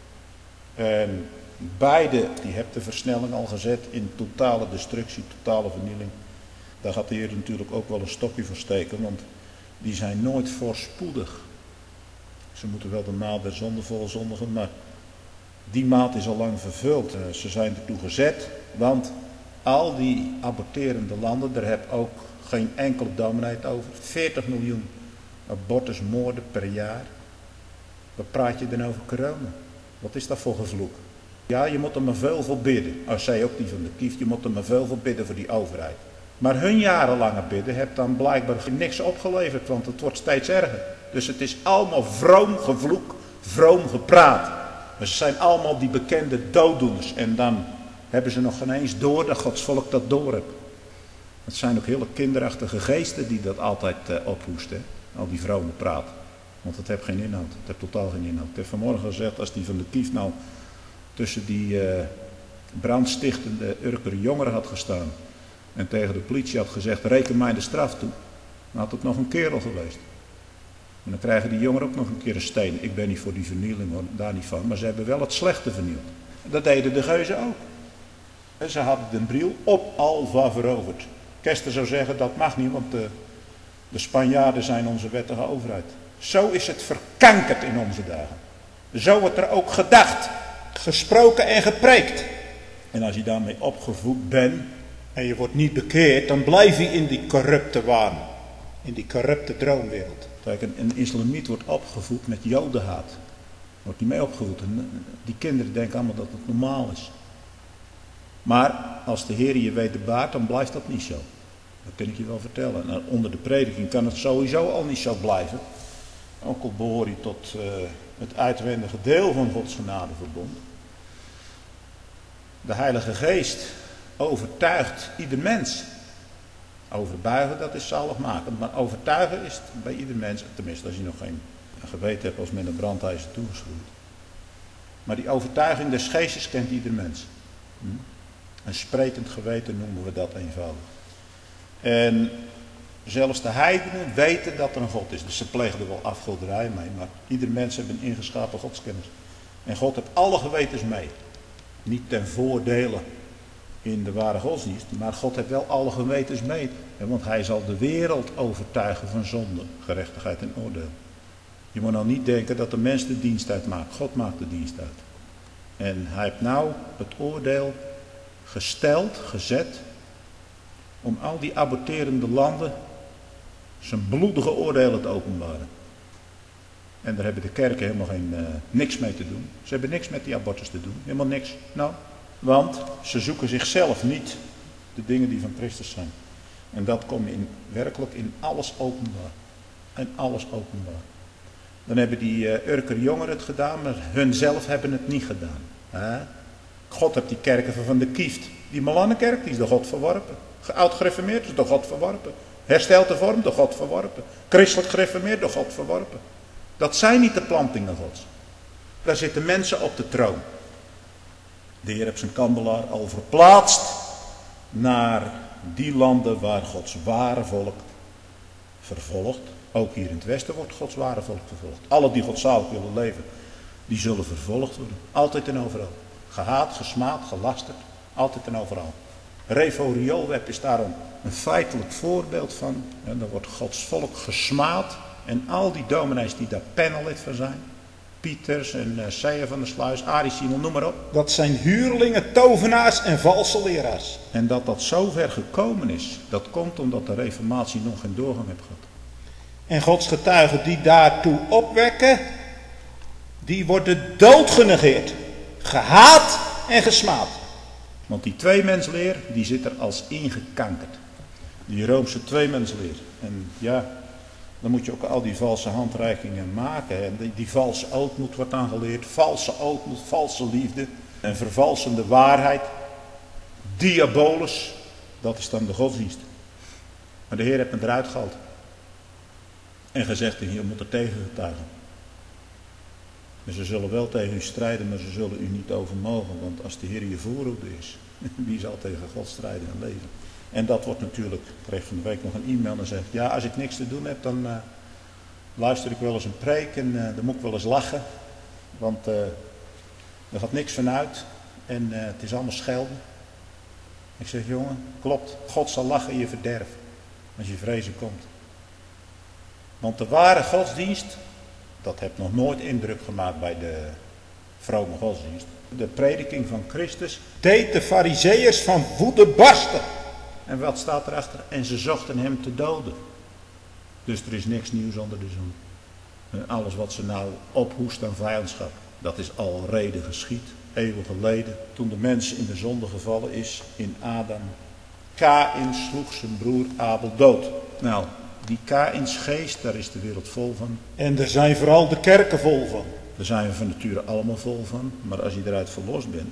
En beide, die hebben de versnelling al gezet in totale destructie, totale vernieling. Daar gaat de Heer natuurlijk ook wel een stokje voor steken, want die zijn nooit voorspoedig. Ze moeten wel de maat der zonde volzondigen, maar die maat is al lang vervuld. Ze zijn ertoe gezet, want al die aborterende landen, daar heb ook geen enkele dominee het over. veertig miljoen abortusmoorden per jaar. Wat praat je dan over corona? Wat is dat voor gevloek? Ja, je moet er maar veel voor bidden. Als zij ook die van de kieft, je moet er maar veel voor bidden voor die overheid. Maar hun jarenlange bidden heeft dan blijkbaar niks opgeleverd, want het wordt steeds erger. Dus het is allemaal vroom gevloek, vroom gepraat. Maar ze zijn allemaal die bekende dooddoeners. En dan hebben ze nog geen eens door dat Gods volk dat door heeft. Het zijn ook hele kinderachtige geesten die dat altijd uh, ophoesten. Al die vrome praat. Want het heeft geen inhoud. Het heeft totaal geen inhoud. Ik heb vanmorgen gezegd, als die van de kieft nou tussen die uh, brandstichtende Urker jongeren had gestaan. En tegen de politie had gezegd, reken mij de straf toe. Dan had het nog een kerel geweest. En dan krijgen die jongeren ook nog een keer een steen. Ik ben niet voor die vernieling hoor, daar niet van. Maar ze hebben wel het slechte vernield. Dat deden de geuzen ook. En ze hadden de Briel op Alva veroverd. Kester zou zeggen, dat mag niet, want de, de Spanjaarden zijn onze wettige overheid. Zo is het verkankerd in onze dagen. Zo wordt er ook gedacht, gesproken en gepreekt. En als je daarmee opgevoed bent en je wordt niet bekeerd, dan blijf je in die corrupte waan. In die corrupte droomwereld. Kijk, een, een islamiet wordt opgevoed met jodenhaat. Wordt niet mee opgevoed. En die kinderen denken allemaal dat het normaal is. Maar als de Heer je weet de baart, dan blijft dat niet zo. Dat kan ik je wel vertellen. Nou, onder de prediking kan het sowieso al niet zo blijven. Ook al behoor je tot uh, het uitwendige deel van Gods genadeverbond. De Heilige Geest overtuigt ieder mens. Overbuigen, dat is zaligmakend. Maar overtuigen is het bij ieder mens, tenminste als je nog geen geweten hebt als met een brandijzer toegeschroeid. Maar die overtuiging des geestes kent ieder mens. Hm? Een sprekend geweten noemen we dat eenvoudig. En zelfs de heidenen weten dat er een God is. Dus ze plegen er wel afgoderij mee, maar ieder mens heeft een ingeschapen godskennis. En God heeft alle gewetens mee. Niet ten voordele in de ware godsdienst. Maar God heeft wel alle gewetens mee. Want hij zal de wereld overtuigen van zonde, gerechtigheid en oordeel. Je moet nou niet denken dat de mens de dienst uitmaakt. God maakt de dienst uit. En hij heeft nou het oordeel gesteld, gezet, om al die aborterende landen zijn bloedige oordelen te openbaren. En daar hebben de kerken helemaal geen, uh, niks mee te doen. Ze hebben niks met die abortus te doen. Helemaal niks. Nou, want ze zoeken zichzelf niet de dingen die van Christus zijn. En dat komt in, werkelijk in alles openbaar. En alles openbaar. Dan hebben die uh, Urker jongeren het gedaan, maar hun zelf hebben het niet gedaan. He? God heeft die kerken van de Kieft. Die Malanenkerk, die is door God verworpen. Oud-gereformeerd is door God verworpen. Hersteld de vorm, door God verworpen. Christelijk gereformeerd, door God verworpen. Dat zijn niet de plantingen Gods. Daar zitten mensen op de troon. De Heer heeft zijn kandelaar al verplaatst naar die landen waar Gods ware volk vervolgt. Ook hier in het Westen wordt Gods ware volk vervolgd. Alle die godzalig willen leven, die zullen vervolgd worden. Altijd en overal. Gehaat, gesmaad, gelasterd. Altijd en overal. Revo Rioolweb is daar een, een feitelijk voorbeeld van. En dan wordt Gods volk gesmaad. En al die dominees die daar panellid van zijn. Pieters en uh, Seijer van der Sluis, Arie Simon, noem maar op. Dat zijn huurlingen, tovenaars en valse leraars. En dat dat zo ver gekomen is, dat komt omdat de reformatie nog geen doorgang heeft gehad. En Gods getuigen die daartoe opwekken, die worden doodgenegeerd. Gehaat en gesmaad. Want die tweemensleer, die zit er als ingekankerd. Die Roomse tweemensleer. En ja, dan moet je ook al die valse handreikingen maken. En die, die valse ootmoed wordt aangeleerd. Valse ootmoed, valse liefde. En vervalsende waarheid. Diabolus. Dat is dan de godsdienst. Maar de Heer heeft me eruit gehaald. En gezegd, je moet er tegen getuigen. En ze zullen wel tegen u strijden, maar ze zullen u niet overmogen. Want als de Heer je voorhoede is, wie zal tegen God strijden en leven? En dat wordt natuurlijk, ik kreeg van de week nog een e-mail en zegt, ja, als ik niks te doen heb, dan uh, luister ik wel eens een preek en uh, dan moet ik wel eens lachen. Want uh, er gaat niks vanuit en uh, het is allemaal schelden. Ik zeg, jongen, klopt, God zal lachen in je verderf als je vrezen komt. Want de ware godsdienst, dat heeft nog nooit indruk gemaakt bij de vrome godsdienst. De prediking van Christus deed de farizeeërs van woede barsten. En wat staat erachter? En ze zochten hem te doden. Dus er is niks nieuws onder de zon. En alles wat ze nou ophoest aan vijandschap, dat is al reden geschied, eeuwen geleden. Toen de mens in de zonde gevallen is, in Adam. Kaïn sloeg zijn broer Abel dood. Nou, die Kaïns geest, daar is de wereld vol van. En er zijn vooral de kerken vol van. Daar zijn we van nature allemaal vol van. Maar als je eruit verlost bent.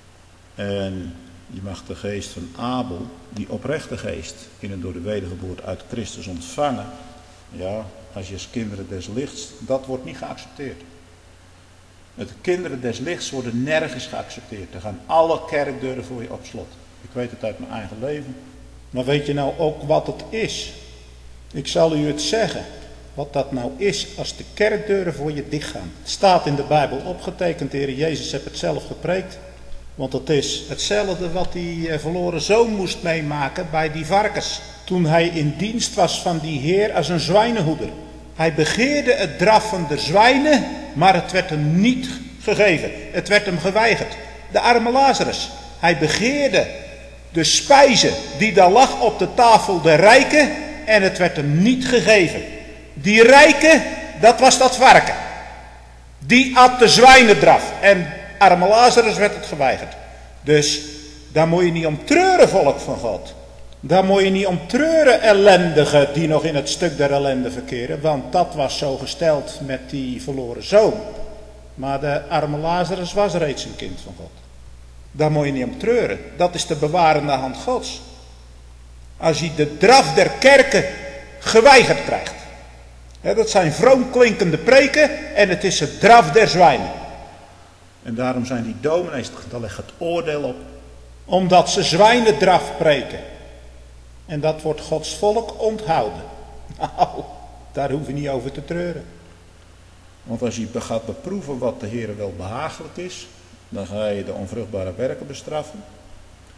En je mag de geest van Abel, die oprechte geest, in en door de wedergeboorte uit Christus ontvangen. Ja, als je als kinderen des lichts, dat wordt niet geaccepteerd. De kinderen des lichts worden nergens geaccepteerd. Er gaan alle kerkdeuren voor je op slot. Ik weet het uit mijn eigen leven. Maar weet je nou ook wat het is? Ik zal u het zeggen. Wat dat nou is als de kerkdeuren voor je dichtgaan. Het staat in de Bijbel opgetekend. De Heer Jezus heeft het zelf gepreekt. Want het is hetzelfde wat die verloren zoon moest meemaken bij die varkens. Toen hij in dienst was van die Heer als een zwijnenhoeder. Hij begeerde het draf van de zwijnen, maar het werd hem niet gegeven. Het werd hem geweigerd. De arme Lazarus. Hij begeerde de spijze die daar lag op de tafel der rijken en het werd hem niet gegeven. Die rijke, dat was dat varken. Die at de zwijnendraf en arme Lazarus werd het geweigerd. Dus daar moet je niet om treuren, volk van God. Daar moet je niet om treuren, ellendigen die nog in het stuk der ellende verkeren. Want dat was zo gesteld met die verloren zoon. Maar de arme Lazarus was reeds een kind van God. Daar moet je niet om treuren. Dat is de bewarende hand Gods. Als je de draf der kerken geweigerd krijgt. He, dat zijn vroom klinkende preken en het is het draf der zwijnen. En daarom zijn die dominees, daar ligt het oordeel op. Omdat ze zwijnendraf preken. En dat wordt Gods volk onthouden. Nou, daar hoef je niet over te treuren. Want als je gaat beproeven wat de Heer wel behagelijk is, dan ga je de onvruchtbare werken bestraffen.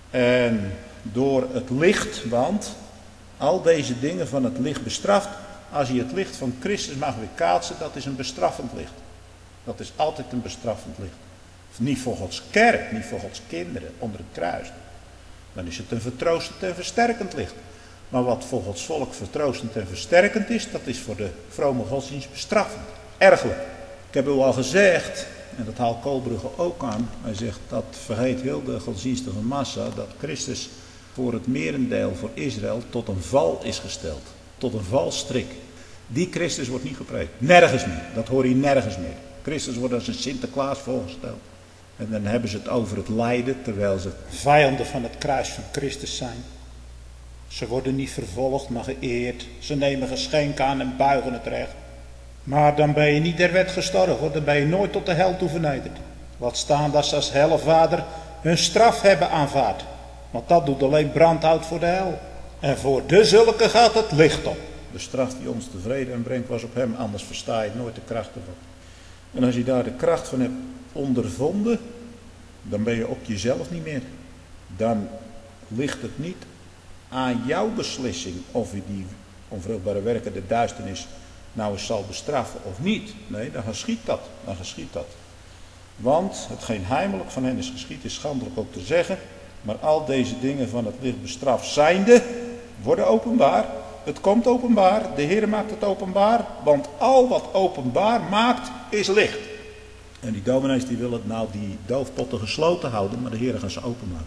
En door het licht, want al deze dingen van het licht bestraft. Als je het licht van Christus mag weerkaatsen, dat is een bestraffend licht. Dat is altijd een bestraffend licht. Niet voor Gods kerk, niet voor Gods kinderen onder het kruis. Dan is het een vertroostend en versterkend licht. Maar wat voor Gods volk vertroostend en versterkend is, dat is voor de vrome godsdienst bestraffend. Ergelijk. Ik heb u al gezegd, en dat haalt Koolbrugge ook aan. Hij zegt dat vergeet heel de godsdienstige massa dat Christus voor het merendeel voor Israël tot een val is gesteld. Tot een valstrik. Die Christus wordt niet gepreekt. Nergens meer. Dat hoor je nergens meer. Christus wordt als een Sinterklaas voorgesteld. En dan hebben ze het over het lijden, terwijl ze Vijanden van het kruis van Christus zijn. Ze worden niet vervolgd, maar geëerd. Ze nemen geschenken aan en buigen het recht. Maar dan ben je niet der wet gestorven. Dan ben je nooit tot de hel toe vernederd. Wat staan dat ze als hellevader hun straf hebben aanvaard. Want dat doet alleen brandhout voor de hel. En voor de zulke gaat het licht op. De straf die ons tevreden brengt was op hem, anders versta je nooit de kracht ervan. En als je daar de kracht van hebt ondervonden, dan ben je op jezelf niet meer. Dan ligt het niet aan jouw beslissing of je die onvruchtbare werken de duisternis nou eens zal bestraffen of niet. Nee, dan geschiet dat. Dan geschiet dat. Want hetgeen heimelijk van hen is geschied is schandelijk ook te zeggen. Maar al deze dingen van het licht bestraft zijnde worden openbaar. Het komt openbaar. De Heer maakt het openbaar. Want al wat openbaar maakt is licht. En die dominees die willen nou die doofpotten gesloten houden. Maar de Heer gaat ze openmaken.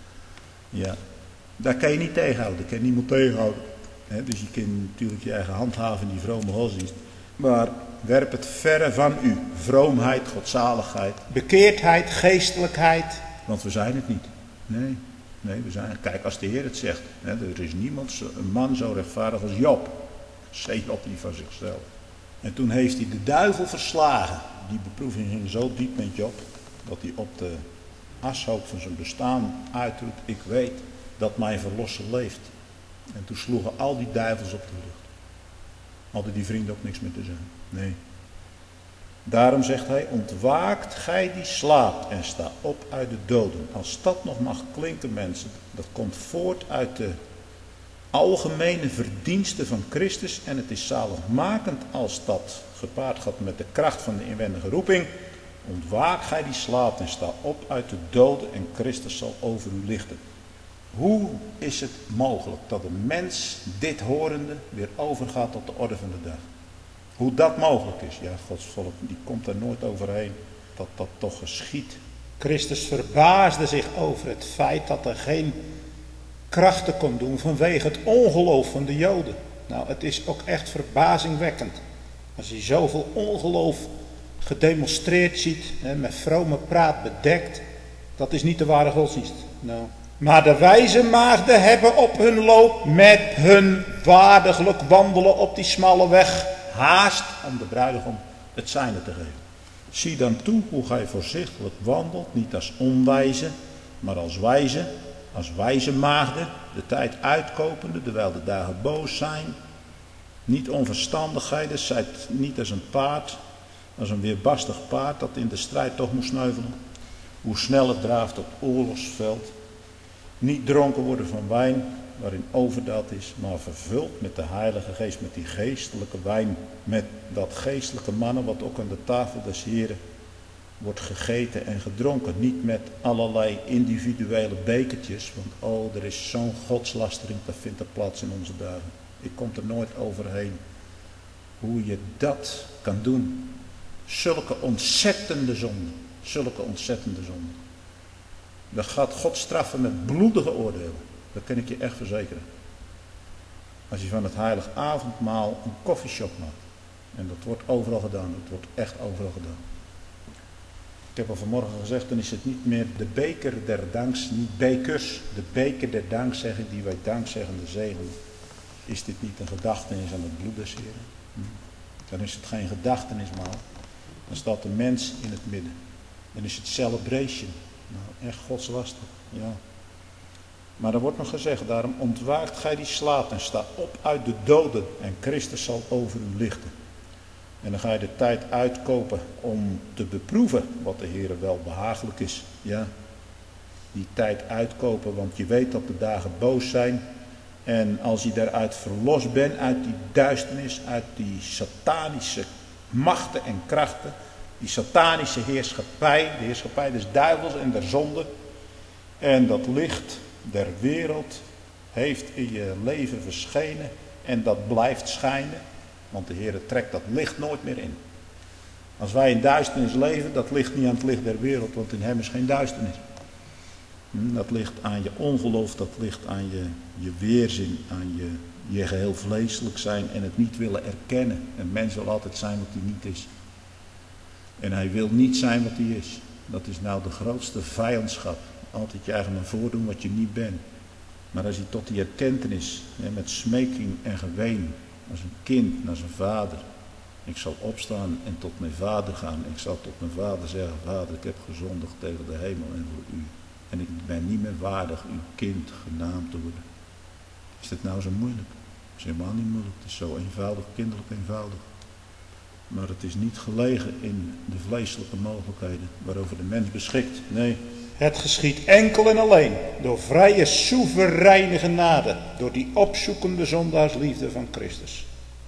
Ja. Daar kan je niet tegenhouden. Daar kan niemand tegenhouden. He, dus je kunt natuurlijk je eigen handhaven in die vrome godsdienst. Maar werp het verre van u. Vroomheid, godzaligheid. Bekeerdheid, geestelijkheid. Want we zijn het niet. Nee, nee, we zijn het. Kijk, als de Heer het zegt. Hè, er is niemand, een man zo rechtvaardig als Job. Zei Job niet van zichzelf. En toen heeft hij de duivel verslagen. Die beproeving ging zo diep met Job. Dat hij op de ashoop van zijn bestaan uitroept. Ik weet dat mijn verlosser leeft. En toen sloegen al die duivels op de lucht. Hadden die vrienden ook niks meer te zeggen. Nee. Daarom zegt hij, ontwaakt gij die slaapt en sta op uit de doden. Als dat nog mag klinken, mensen, dat komt voort uit de algemene verdiensten van Christus. En het is zaligmakend als dat gepaard gaat met de kracht van de inwendige roeping. Ontwaakt gij die slaapt en sta op uit de doden en Christus zal over u lichten. Hoe is het mogelijk dat een mens dit horende weer overgaat tot de orde van de dag? Hoe dat mogelijk is, ja, Gods volk, die komt er nooit overheen dat dat toch geschiet. Christus verbaasde zich over het feit dat er geen krachten kon doen vanwege het ongeloof van de Joden. Nou, het is ook echt verbazingwekkend. Als je zoveel ongeloof gedemonstreerd ziet, hè, met vrome praat bedekt, dat is niet de ware godsdienst. Nou. Maar de wijze maagden hebben op hun loop met hun waardiglijk wandelen op die smalle weg haast om de bruidegom het zijne te geven. Zie dan toe hoe gij voorzichtig wandelt, niet als onwijze, maar als wijze, als wijze maagden, de tijd uitkopende, terwijl de dagen boos zijn. Niet onverstandigheden, zijt niet als een paard, als een weerbarstig paard dat in de strijd toch moet sneuvelen. Hoe snel het draaft op het oorlogsveld. Niet dronken worden van wijn, waarin overdaad is, maar vervuld met de Heilige Geest, met die geestelijke wijn, met dat geestelijke mannen wat ook aan de tafel des Heren wordt gegeten en gedronken. Niet met allerlei individuele bekertjes, want oh, er is zo'n godslastering, dat vindt er plaats in onze dagen. Ik kom er nooit overheen hoe je dat kan doen. Zulke ontzettende zonden, zulke ontzettende zonden. Dan gaat God straffen met bloedige oordelen. Dat kan ik je echt verzekeren. Als je van het heilig avondmaal een koffieshop maakt. En dat wordt overal gedaan. Dat wordt echt overal gedaan. Ik heb al vanmorgen gezegd, dan is het niet meer de beker der danks, niet bekers. De beker der dankzegging die wij dankzeggende zegenen. Is dit niet een gedachtenis aan het bloed des Heren? Dan is het geen gedachtenismaal. Dan staat de mens in het midden. Dan is het celebration. Nou, echt godslaster. Ja. Maar er wordt nog gezegd, daarom ontwaakt gij die slaapt en sta op uit de doden en Christus zal over u lichten. En dan ga je de tijd uitkopen om te beproeven wat de Heere wel behagelijk is. Ja. die tijd uitkopen, want je weet dat de dagen boos zijn. En als je daaruit verlost bent, uit die duisternis, uit die satanische machten en krachten, die satanische heerschappij, de heerschappij des duivels en der zonde, en dat licht der wereld heeft in je leven verschenen en dat blijft schijnen, want de Heer trekt dat licht nooit meer in. Als wij in duisternis leven, dat ligt niet aan het licht der wereld, want in hem is geen duisternis. Dat ligt aan je ongeloof, dat ligt aan je, je weerzin, aan je, je geheel vleeselijk zijn en het niet willen erkennen. Een mens wil altijd zijn wat hij niet is. En hij wil niet zijn wat hij is. Dat is nou de grootste vijandschap. Altijd je eigen maar voordoen wat je niet bent. Maar als hij tot die erkentenis, met smeking en geween, als een kind naar zijn vader. Ik zal opstaan en tot mijn vader gaan. Ik zal tot mijn vader zeggen, vader, ik heb gezondigd tegen de hemel en voor u. En ik ben niet meer waardig uw kind genaamd te worden. Is dit nou zo moeilijk? Het is helemaal niet moeilijk. Het is zo eenvoudig, kinderlijk eenvoudig. Maar het is niet gelegen in de vleeselijke mogelijkheden waarover de mens beschikt. Nee. Het geschiet enkel en alleen door vrije, soevereine genade. Door die opzoekende zondaarsliefde van Christus.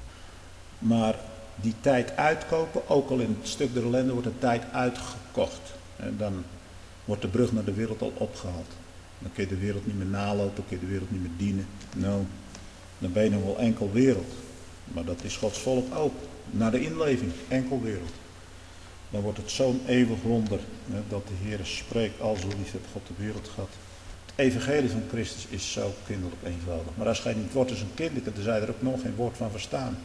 Maar die tijd uitkopen, ook al in het stuk der ellende wordt de tijd uitgekocht. En dan wordt de brug naar de wereld al opgehaald. Dan kun je de wereld niet meer nalopen, kun je de wereld niet meer dienen. Nou, dan ben je nog wel enkel wereld. Maar dat is Gods volk ook. Naar de inleving, enkel wereld. Dan wordt het zo'n eeuwig wonder hè, dat de Heer spreekt, al zo lief heeft God de wereld gehad. Het evangelie van Christus is zo kinderlijk eenvoudig. Maar als gij niet wordt als een kinderke, dan zou je er ook nog geen woord van verstaan.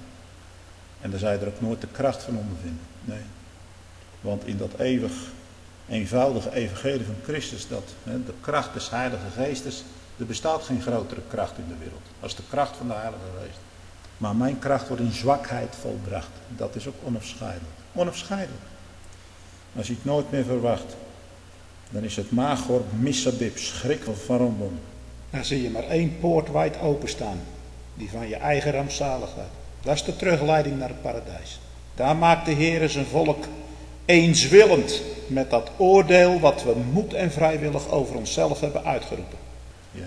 En dan zou je er ook nooit de kracht van ondervinden. Nee. Want in dat eeuwig eenvoudige evangelie van Christus, dat hè, de kracht des Heilige Geestes, er bestaat geen grotere kracht in de wereld als de kracht van de Heilige Geest. Maar mijn kracht wordt in zwakheid volbracht. Dat is ook onafscheidelijk. Onafscheidelijk. Als je het nooit meer verwacht, dan is het magor missabib, schrik van rondom. Dan zie je maar één poort wijd openstaan, die van je eigen rampzaligheid. Dat is de terugleiding naar het paradijs. Daar maakt de Heer zijn volk eenswillend met dat oordeel wat we moed en vrijwillig over onszelf hebben uitgeroepen. Ja,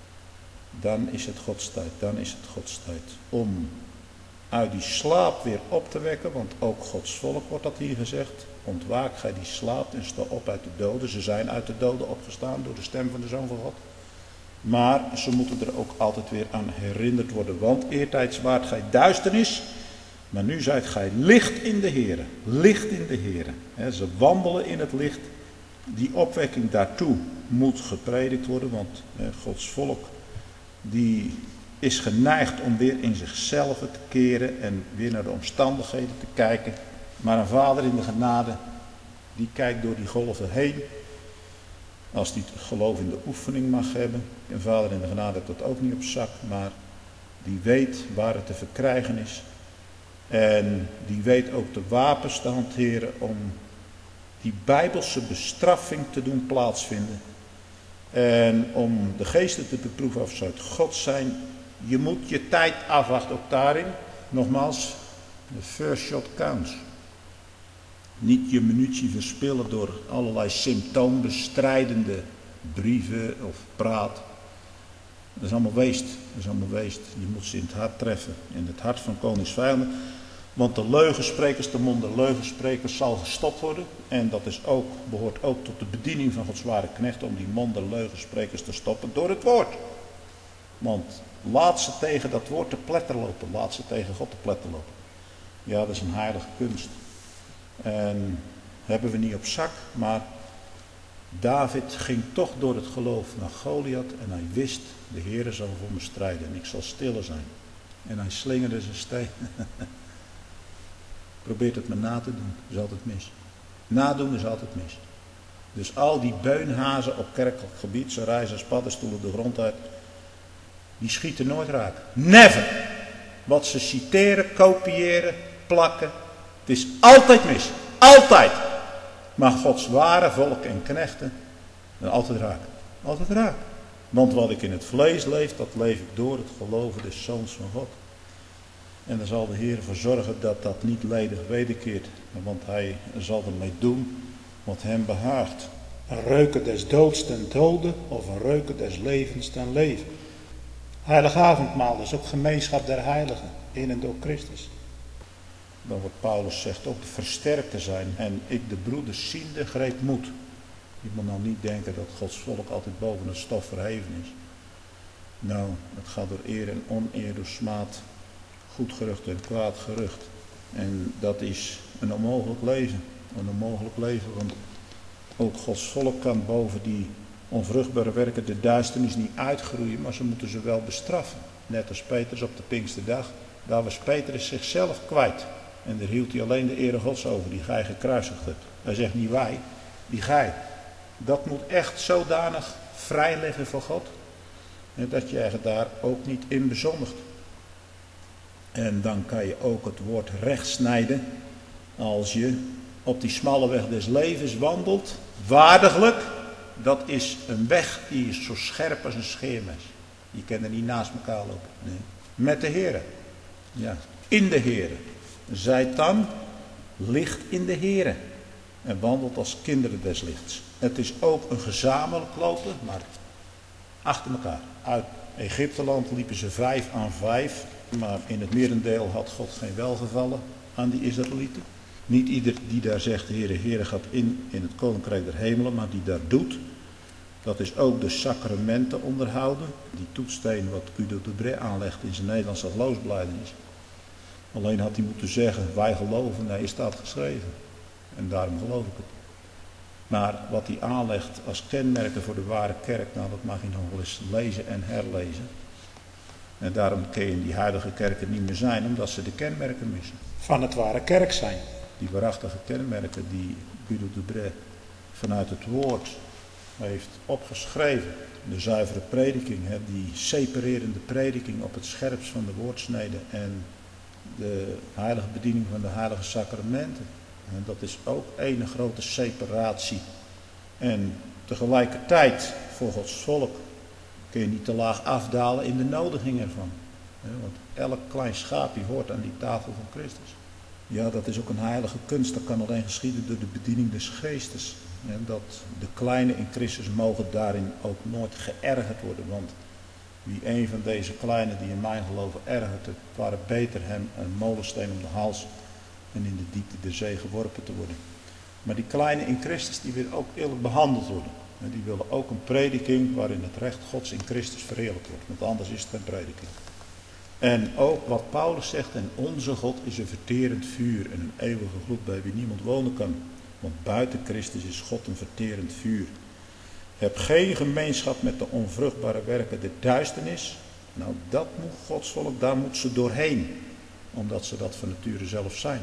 dan is het Gods tijd, dan is het Gods tijd om uit die slaap weer op te wekken, want ook Gods volk wordt dat hier gezegd. Ontwaak gij die slaapt en sta op uit de doden. Ze zijn uit de doden opgestaan door de stem van de Zoon van God. Maar ze moeten er ook altijd weer aan herinnerd worden, want eertijds waart gij duisternis, maar nu zijt gij licht in de Heere. Licht in de Heere. Ze wandelen in het licht. Die opwekking daartoe moet gepredikt worden, want Gods volk die is geneigd om weer in zichzelf te keren en weer naar de omstandigheden te kijken. Maar een vader in de genade, die kijkt door die golven heen. Als die het geloof in de oefening mag hebben. Een vader in de genade heeft dat ook niet op zak, maar die weet waar het te verkrijgen is. En die weet ook de wapens te hanteren om die bijbelse bestraffing te doen plaatsvinden. En om de geesten te beproeven of ze uit God zijn. Je moet je tijd afwachten, ook daarin. Nogmaals, de first shot counts. Niet je munitie verspillen door allerlei symptoombestrijdende brieven of praat. Dat is allemaal weest. Dat is allemaal weest. Je moet ze in het hart treffen. In het hart van koningsvijanden. Want de leugensprekers, de mond der leugensprekers zal gestopt worden. En dat is ook, behoort ook tot de bediening van Gods ware knecht. Om die mond der leugensprekers te stoppen door het woord. Want laat ze tegen dat woord te pletter lopen. Laat ze tegen God te pletter lopen. Ja, dat is een heilige kunst. En hebben we niet op zak. Maar David ging toch door het geloof naar Goliath. En hij wist, de Heere zal voor me strijden. En ik zal stille zijn. En hij slingerde zijn steen. Probeert het maar na te doen, is altijd mis. Nadoen is altijd mis. Dus al die beunhazen op kerkelijk gebied, ze reizen als paddenstoelen de grond uit, die schieten nooit raak. Never! Wat ze citeren, kopiëren, plakken, het is altijd mis. Altijd! Maar Gods ware volk en knechten, dan altijd raak. Altijd raak. Want wat ik in het vlees leef, dat leef ik door het geloven des Zoons van God. En dan zal de Heer ervoor zorgen dat dat niet ledig wederkeert. Want hij zal ermee doen wat hem behaagt. Een reuken des doods ten dode of een reuken des levens ten leven. Heilig avondmaal is ook gemeenschap der heiligen in en door Christus. Dan wordt Paulus zegt ook versterkt te zijn. En ik de broeders ziende greep moed. Je moet nou niet denken dat Gods volk altijd boven het stof verheven is. Nou, het gaat door eer en oneer, door smaad, goed gerucht en kwaad gerucht. En dat is een onmogelijk leven. Een onmogelijk leven, want ook Gods volk kan boven die onvruchtbare werken de duisternis niet uitgroeien, maar ze moeten ze wel bestraffen. Net als Petrus op de Pinksterdag. Daar was Petrus zichzelf kwijt. En daar hield hij alleen de ere Gods over, die gij gekruisigd hebt. Hij zegt niet wij, die gij. Dat moet echt zodanig vrij liggen voor God. En dat je je daar ook niet in bezondigt. En dan kan je ook het woord recht snijden. Als je op die smalle weg des levens wandelt. Waardiglijk. Dat is een weg die is zo scherp als een scheermes. Je kan er niet naast elkaar lopen. Nee. Met de Heere. Ja. In de Heere. Zijt dan licht in de Heere. En wandelt als kinderen des lichts. Het is ook een gezamenlijk lopen, maar achter elkaar. Uit Egypteland liepen ze vijf aan vijf. Maar in het merendeel had God geen welgevallen aan die Israëlieten. Niet ieder die daar zegt, de Heere, Heere gaat in, in het koninkrijk der hemelen, maar die daar doet. Dat is ook de sacramenten onderhouden. Die toetsteen wat Guido de Brès aanlegt in zijn Nederlandse geloofsbelijdenis. Alleen had hij moeten zeggen, wij geloven, nee, staat geschreven. En daarom geloof ik het. Maar wat hij aanlegt als kenmerken voor de ware kerk, nou dat mag je nog wel eens lezen en herlezen. En daarom kun je in die huidige kerken niet meer zijn, omdat ze de kenmerken missen. Van het ware kerk zijn. Die waarachtige kenmerken die Guido de Brès vanuit het woord heeft opgeschreven. De zuivere prediking, hè, die separerende prediking op het scherpst van de woordsnede en de heilige bediening van de heilige sacramenten. En dat is ook een grote separatie. En tegelijkertijd, voor Gods volk, kun je niet te laag afdalen in de nodiging ervan. Want elk klein schaapje hoort aan die tafel van Christus. Ja, dat is ook een heilige kunst. Dat kan alleen geschieden door de bediening des geestes. En dat de kleine in Christus mogen daarin ook nooit geërgerd worden. Want wie een van deze kleinen die in mijn geloven ergert, het waren beter hem een molensteen om de hals en in de diepte der zee geworpen te worden. Maar die kleine in Christus, die willen ook eerlijk behandeld worden. En die willen ook een prediking waarin het recht Gods in Christus verheerlijkt wordt. Want anders is het geen prediking. En ook wat Paulus zegt, en onze God is een verterend vuur en een eeuwige gloed bij wie niemand wonen kan. Want buiten Christus is God een verterend vuur. Heb geen gemeenschap met de onvruchtbare werken der duisternis. Nou, dat moet Gods volk, daar moet ze doorheen. Omdat ze dat van nature zelf zijn.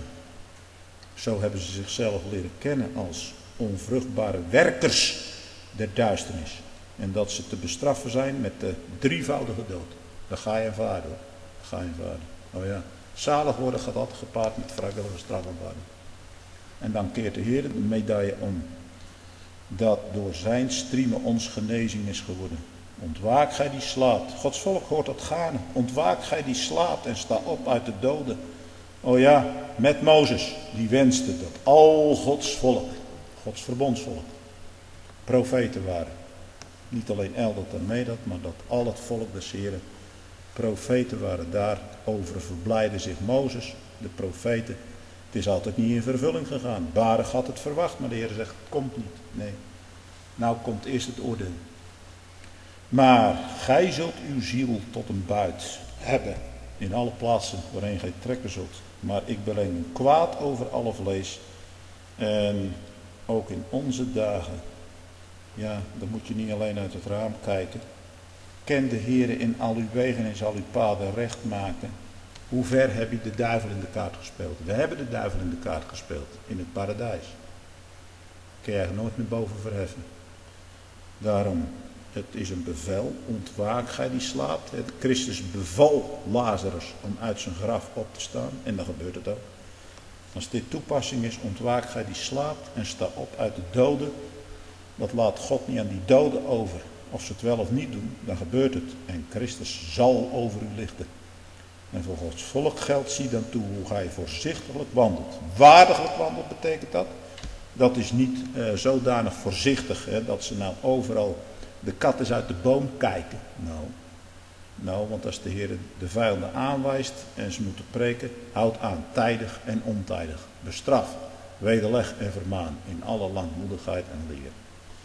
Zo hebben ze zichzelf leren kennen als onvruchtbare werkers der duisternis. En dat ze te bestraffen zijn met de drievoudige dood. Daar ga je aanvaarden hoor. Daar ga je aanvaarden. Oh ja. Zalig worden gaat altijd gepaard met vrijwillige strafaanvaarding. En dan keert de Heer de medaille om. Dat door zijn striemen ons genezing is geworden. Ontwaak gij die slaapt. Gods volk hoort dat gaarne. Ontwaak gij die slaapt en sta op uit de doden. Oh ja, met Mozes. Die wenste dat al Gods volk, Gods verbondsvolk, profeten waren. Niet alleen Eldad en Medad, maar dat al het volk des Heren profeten waren. Daarover verblijde zich Mozes, de profeten. Het is altijd niet in vervulling gegaan. Baruch had het verwacht, maar de Heer zegt, het komt niet. Nee, nou komt eerst het oordeel. Maar gij zult uw ziel tot een buit hebben in alle plaatsen waarin gij trekken zult. Maar ik breng een kwaad over alle vlees. En ook in onze dagen. Ja, dan moet je niet alleen uit het raam kijken. Ken de Heere in al uw wegen en zal uw paden recht maken. Hoe ver heb je de duivel in de kaart gespeeld? We hebben de duivel in de kaart gespeeld. In het paradijs. Kun je eigenlijk nooit meer boven verheffen. Daarom, het is een bevel. Ontwaak gij die slaapt. Christus beval Lazarus om uit zijn graf op te staan. En dan gebeurt het ook. Als dit toepassing is, ontwaak gij die slaapt en sta op uit de doden. Dat laat God niet aan die doden over. Of ze het wel of niet doen, dan gebeurt het. En Christus zal over u lichten. En voor Gods volk geldt, zie dan toe hoe gij voorzichtiglijk wandelt. Waardiglijk wandelt betekent dat. dat is niet uh, zodanig voorzichtig, hè, dat ze nou overal de kat eens uit de boom kijken. Nou, nou, want als de Heer de vijanden aanwijst en ze moeten preken, houd aan, tijdig en ontijdig. Bestraf, wederleg en vermaan in alle langmoedigheid en leer.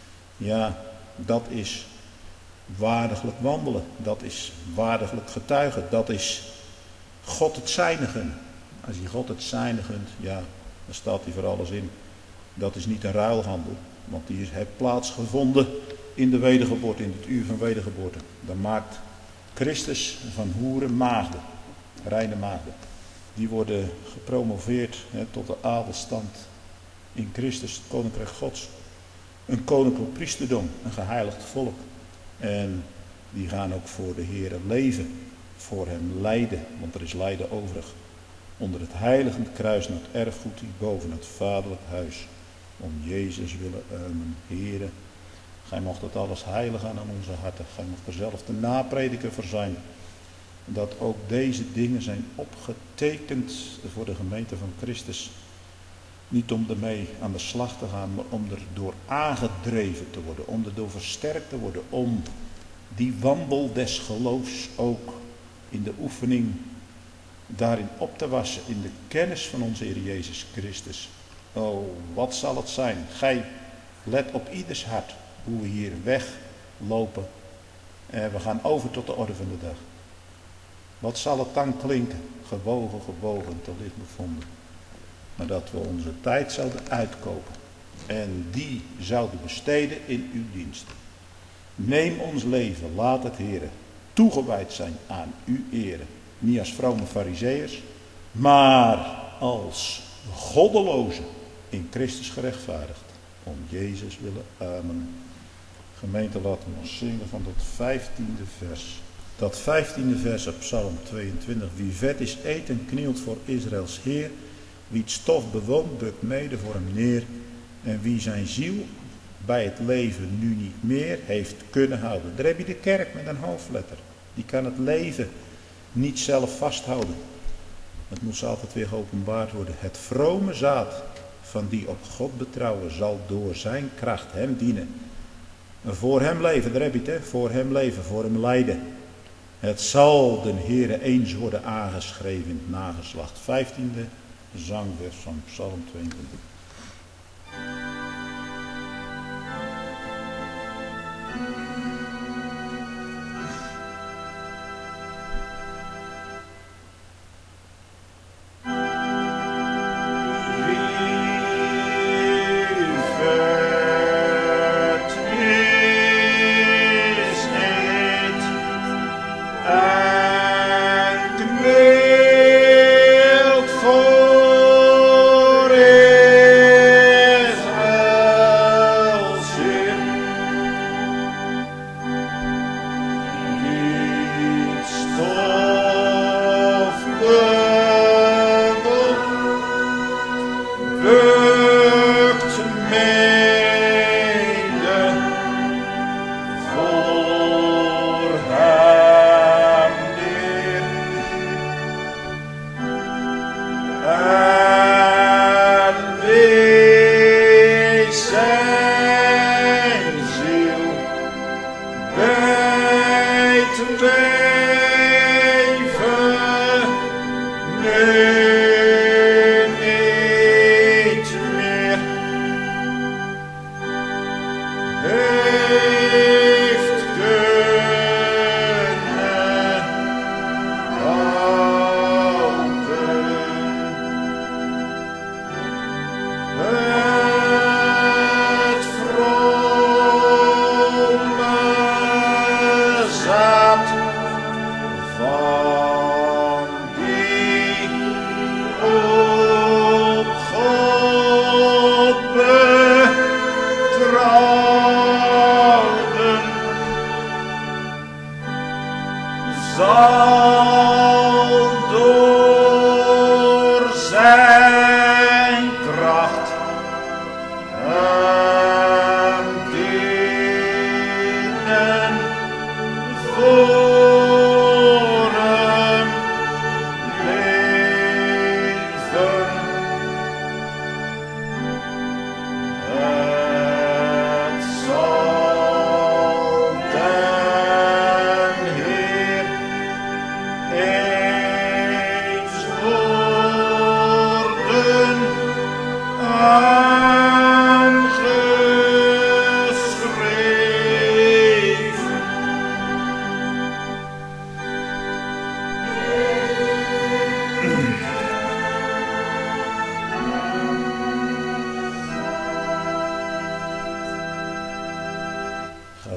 Ja, dat is waardiglijk wandelen, dat is waardiglijk getuigen, dat is God het zijne gunnen. Als je God het zijne gunt, ja, dan staat hij voor alles in. Dat is niet een ruilhandel, want die heeft plaatsgevonden in de wedergeboorte, in het uur van wedergeboorte. Dan maakt Christus van hoeren maagden, reine maagden. Die worden gepromoveerd hè, tot de adelstand in Christus, het koninkrijk Gods. Een koninklijk priesterdom, een geheiligd volk. En die gaan ook voor de Heere leven, voor hem lijden, want er is lijden overig. Onder het heiligend kruis naar het erfgoed die boven het vaderlijk huis. Om Jezus willen uimen, Heere. Gij mocht het alles heilig aan aan onze harten. Gij mocht er zelf de naprediker voor zijn. Dat ook deze dingen zijn opgetekend voor de gemeente van Christus. Niet om ermee aan de slag te gaan, maar om er door aangedreven te worden. Om er door versterkt te worden. Om die wandel des geloofs ook in de oefening daarin op te wassen. In de kennis van onze Heer Jezus Christus. Oh, wat zal het zijn? Gij let op ieders hart hoe we hier weglopen. En we gaan over tot de orde van de dag. Wat zal het dan klinken? Gewogen, gebogen, te licht bevonden. Maar dat we onze tijd zouden uitkopen. En die zouden besteden in uw dienst. Neem ons leven, laat het Heere toegewijd zijn aan uw ere. Niet als vrome farizeeërs, maar als goddelozen in Christus gerechtvaardigd. Om Jezus willen, amen. Gemeente, laten we ons zingen van dat vijftiende vers. Dat vijftiende vers op Psalm tweeëntwintig. Wie vet is, eet en knielt voor Israëls Heer. Wie het stof bewoont, bukt mede voor hem neer. En wie zijn ziel bij het leven nu niet meer heeft kunnen houden. Daar heb je de kerk met een hoofdletter. Die kan het leven niet zelf vasthouden. Het moet altijd weer geopenbaard worden. Het vrome zaad van die op God betrouwen zal door zijn kracht hem dienen. Voor hem leven, daar heb je het, hè? Voor hem leven, voor hem lijden. Het zal den Heere eens worden aangeschreven in het nageslacht. Vijftiende zangvers van Psalm tweeëntwintig.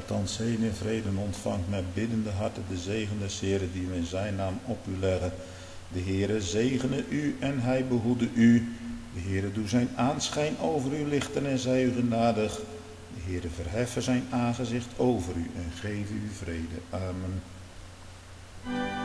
thans heen in vrede en ontvangt met biddende harten de zegen des Heeren die we in zijn naam op u leggen. De Heere zegene u en hij behoede u. De Heere doe zijn aanschijn over u lichten en zij u genadig. De Heere verheffen zijn aangezicht over u en geef u vrede. Amen.